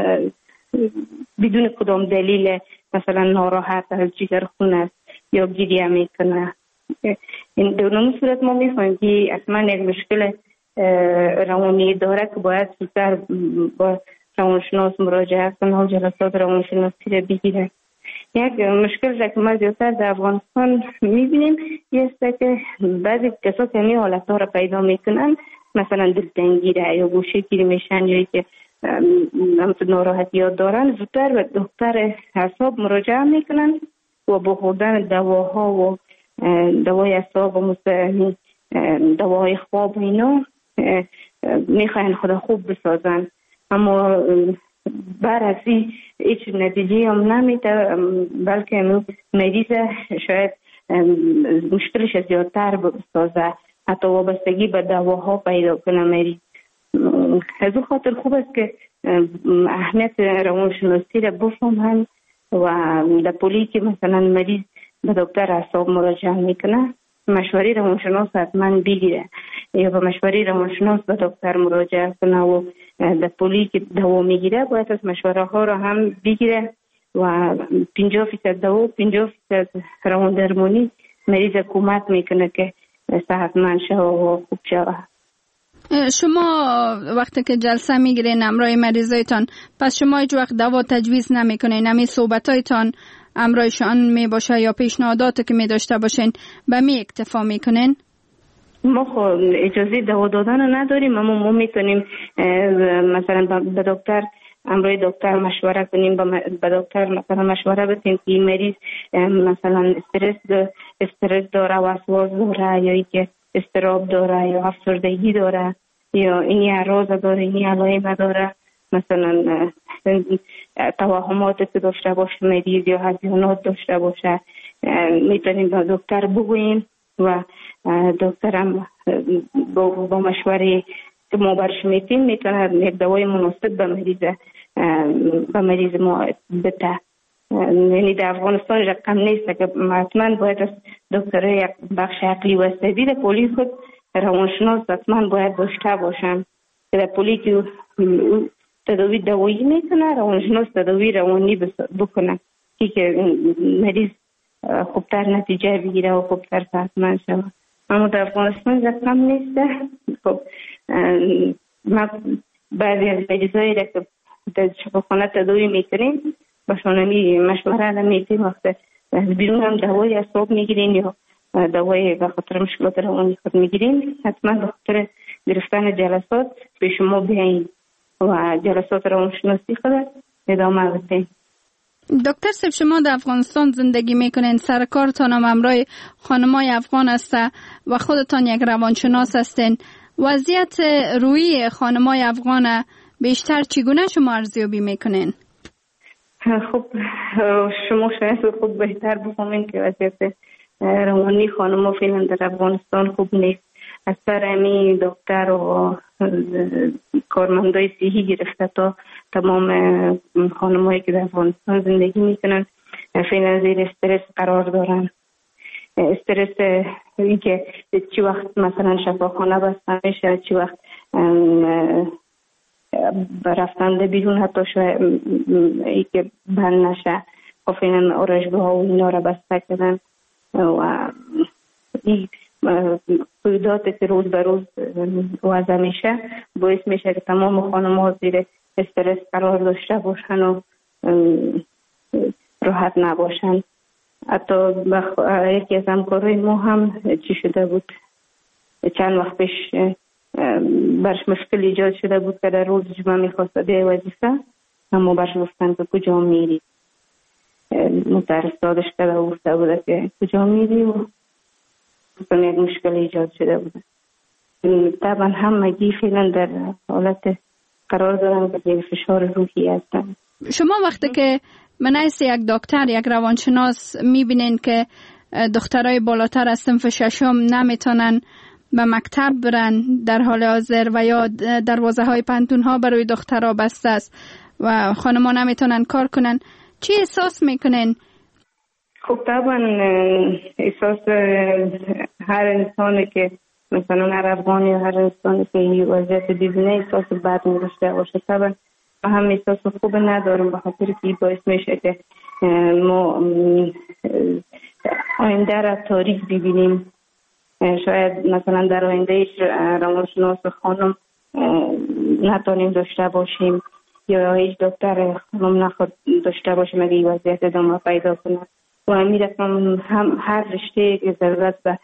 بدون کدام دلیل مثلا ناراحت از جگرخون است یا گریه میکنه. این دو صورت ما میفهمیم که اصلا یک مشکل روانی داره که باید زودتر با روانشناس مراجعه کنه و جلسات روانشناسی را بگیره. یک مشکل را که ما زیادتر در افغانستان میبینیم است که بعضی کسا که این حالت ها را پیدا میکنن، مثلا دلتنگی را یا گوشه گیری میشن یا که ناراحتی ها دارن، زودتر به دکتر اعصاب مراجعه میکنن و با خوردن دواها و دوای اعصاب و دواهای خواب اینا میخواین خدا خوب بسازن، اما برعکسی هیچ نتیجه هم نمیده، بلکه مریض شاید مشکلش زیادتر بسازه، حتی وابستگی به دواها پیدا کنه مریض. از اون خاطر خوب است که اهمیت روانشناسی را بفهمن و در پولی که مثلا مریض به دکتر اعصاب مراجعه میکنه، مشوره روانشناس حتما بگیره یا به مشوره روانشناس به دکتر مراجعه کنه و در پولی که دوا میگیره باید از مشوره ها را هم بگیره و پنجاه فیصد دوا پنجاه فیصد روان درمانی مریض کمک میکنه که صحتمند شود و خوب شود. شما وقتی که جلسه میگیرین همراه مریضایتان، پس شما هیچ وقت دوا تجویز نمیکنین؟ همین صحبتایتان همراهشان می باشه یا پیشنهاداتی که می داشته باشین به می اکتفا میکنین؟ ما خب اجازه دوا دادن نداریم، اما ما میتونیم مثلا به دکتر همراه دکتر مشوره کنیم، به دکتر مثلا مشوره بدیم که مریض مثلا استرس استرس داره، وسواس داره، یا اینکه اضطراب داره یا افسردگی داره یا این اعراض داره، این علائم داره، مثلا توهمات که داشته باشه مریض یا هزیانات داشته باشه، میتونیم به دکتر بگوییم و دکتر هم با مشوره که ما برش میتیم میتونه یک دوای مناسب به مریض به مریض ما بده. یعنی در افغانستان رقم نیست که حتما باید از دکتر یک بخش عقلی و عصبی در پولی خود روانشناس حتما باید داشته باشن که در پولی که تداوی دوایی میکنه روانشناس تداوی روانی بکنه که مریض خوبتر نتیجه بگیره و خوبتر صحتمند شود. اما در افغانستان رقم نیست. خب ما بعضی از مریضایی را که در شفاخانه تداوی میکنیم باشون همی مشوره نمیدیم، وقتی بیرون هم دوای اعصاب میگیرین یا دوای به خاطر مشکلات روانی خود میگیرین، حتما به خاطر گرفتن جلسات به شما بیاین و جلسات روانشناسی خود ادامه بدین. دکتر صاحب، شما در افغانستان زندگی میکنین، سر کارتان هم همراه خانمای افغان هسته و خودتان یک روانشناس هستین. وضعیت روی خانمای افغان بیشتر چگونه شما ارزیابی میکنین؟ خب شما شاید خود بهتر بفهمین که وضعیت روانی خانم‌ها فعلا در افغانستان خوب نیست. از سر امی دکتر و کارمندای صحی گرفته تا تمام خانم‌هایی که در افغانستان زندگی میکنن فعلا زیر استرس قرار دارن. استرس این که چی وقت مثلا شفاخانه بسته میشه، چی وقت رفتن بیرون حتی شاید ای که بند نشه خب فعلا آرایشگاه ها و اینا را بسته کردن و این قیودات که روز به روز وضع میشه باعث میشه که تمام خانم ها زیر استرس قرار داشته باشن و راحت نباشن. حتی یکی از همکارای ما هم چی شده بود، چند وقت پیش برش مشکل ایجاد شده بود که در روز جمعه میخواست به وظیفه، اما برش گفتن که کجا میری، مترسادش کرده و گفته بوده که کجا میری و یک مشکل ایجاد شده بوده. طبعا همگی فعلا در حالت قرار دارن که فشار روحی هستن. شما وقتی که منعیس یک دکتر، یک روانشناس میبینین که دخترای بالاتر از صنف ششم نمیتونن به مکتب برن در حال حاضر و یا دروازه های پانتون ها برای دخترها بسته است و خانم‌ها نمیتونن کار کنن، چی احساس میکنین؟ خب طبعا احساس هر انسانی که مثلا هر افغانی یا هر انسانی که این وضعیت دیدنه احساس بد می‌داشته باشه. طبعا ما هم احساس خوب ندارم به خاطر که باعث میشه که ما آینده را تاریک ببینیم. شاید مثلا در آینده روانشناس خانم نتونیم داشته باشیم یا هیچ دکتر خانم نخواد داشته باشیم اگه این وضعیت ادامه پیدا کنه و همین رقم هم هر رشته که ضرورت به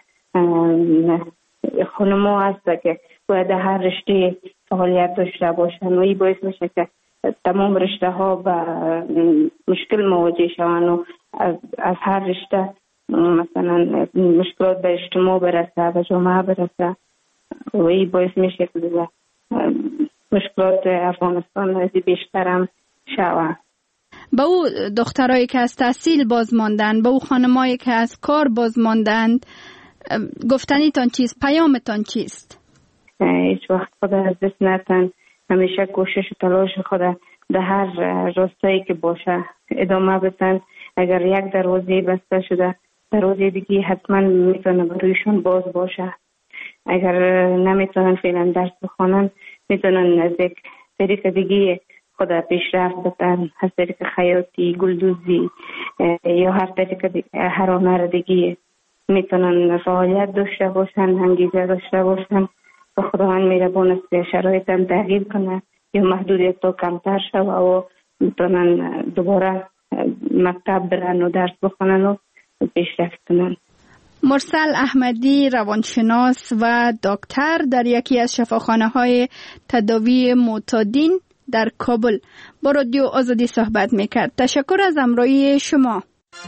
خانم ها هست که باید هر رشته فعالیت داشته باشن و این باعث میشه که تمام رشته ها به مشکل مواجه شوند و از, از هر رشته مثلا مشکلات به اجتماع برسه، به جامعه برسه و این باعث میشه که مشکلات افغانستان از بیشتر هم شود. به او دخترایی که از تحصیل باز ماندن، به او خانمایی که از کار باز ماندند، گفتنیتان چیست؟ پیامتان چیست؟ هیچ وقت خود از دست نتن، همیشه کوشش و تلاش خود در هر راستایی که باشه ادامه بدن. اگر یک دروازه بسته شده دروازه دیگه حتما میتونه برویشون باز باشه. اگر نمیتونن فعلا درس بخونن میتونن از یک طریق دیگه خود پیشرفت بدن، از طریق خیاطی، گلدوزی یا هر طریق دیگه، هر هنر دیگه میتونن فعالیت داشته باشن، انگیزه داشته باشن و خداوند مهربان است شرایط هم تغییر کنه یا محدودیت تو کمتر شوه و میتونن دوباره مکتب برن و درس بخونن و پیشرفت کنن. مرسل احمدی، روانشناس و دکتر در یکی از شفاخانه های تداوی معتادین در کابل با رادیو آزادی صحبت میکرد. تشکر از همراهی شما.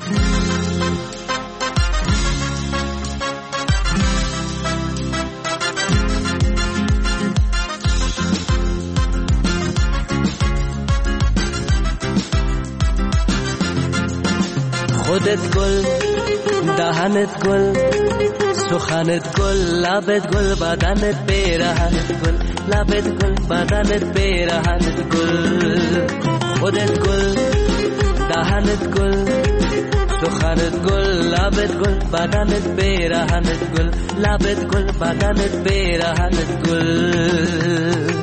خودت گل، دهنت گل، سخنت گل، لبت گل، بدنت پیرهنت گل، لبت گل، بدنت پیرهنت گل. خودت گل، دهنت گل، سخنت گل، لبت گل، بدنت پیرهنت گل، لبت گل، بدنت پیرهنت گل.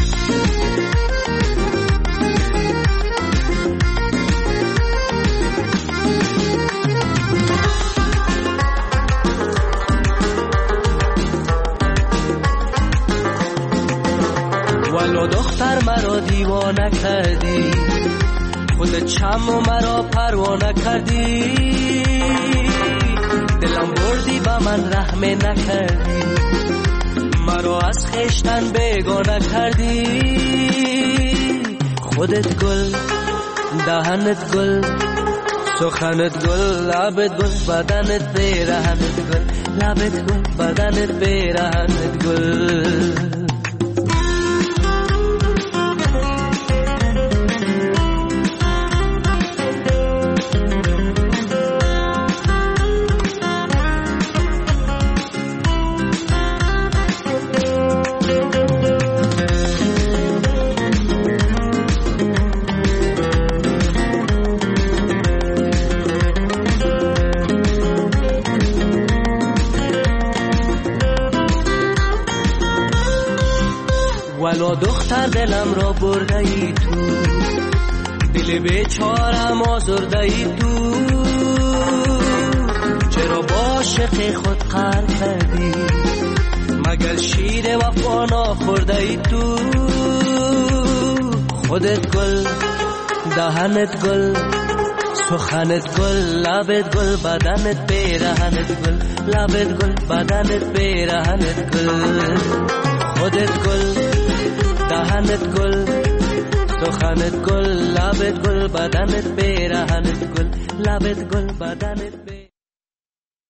ولو دختر مرا دیوانه کردی، خود چم و مرا پروانه کردی، دلم بردی با من رحم نکردی، مرا از خیشتن بیگانه کردی. خودت گل، دهنت گل، سخنت گل، لبت گل، بدنت پیرهنت گل، لبت گل، بدنت پیرهنت گل. ولو دختر دلم را برده ای تو، دل بیچارم آزرده ای تو، چرا با عاشق خود قهر کردی؟ مگر شیر وفا نخورده ای تو؟ خودت گل، دهنت گل، سخنت گل، لبت گل، بدنت پیرهنت گل، لبت گل، بدنت پیرهنت گل. خودت گل، دهنت گل، سخنت گل، لبت گل، بدنت پیرهنت گل، لبت گل، بدنت پیرهنت گل.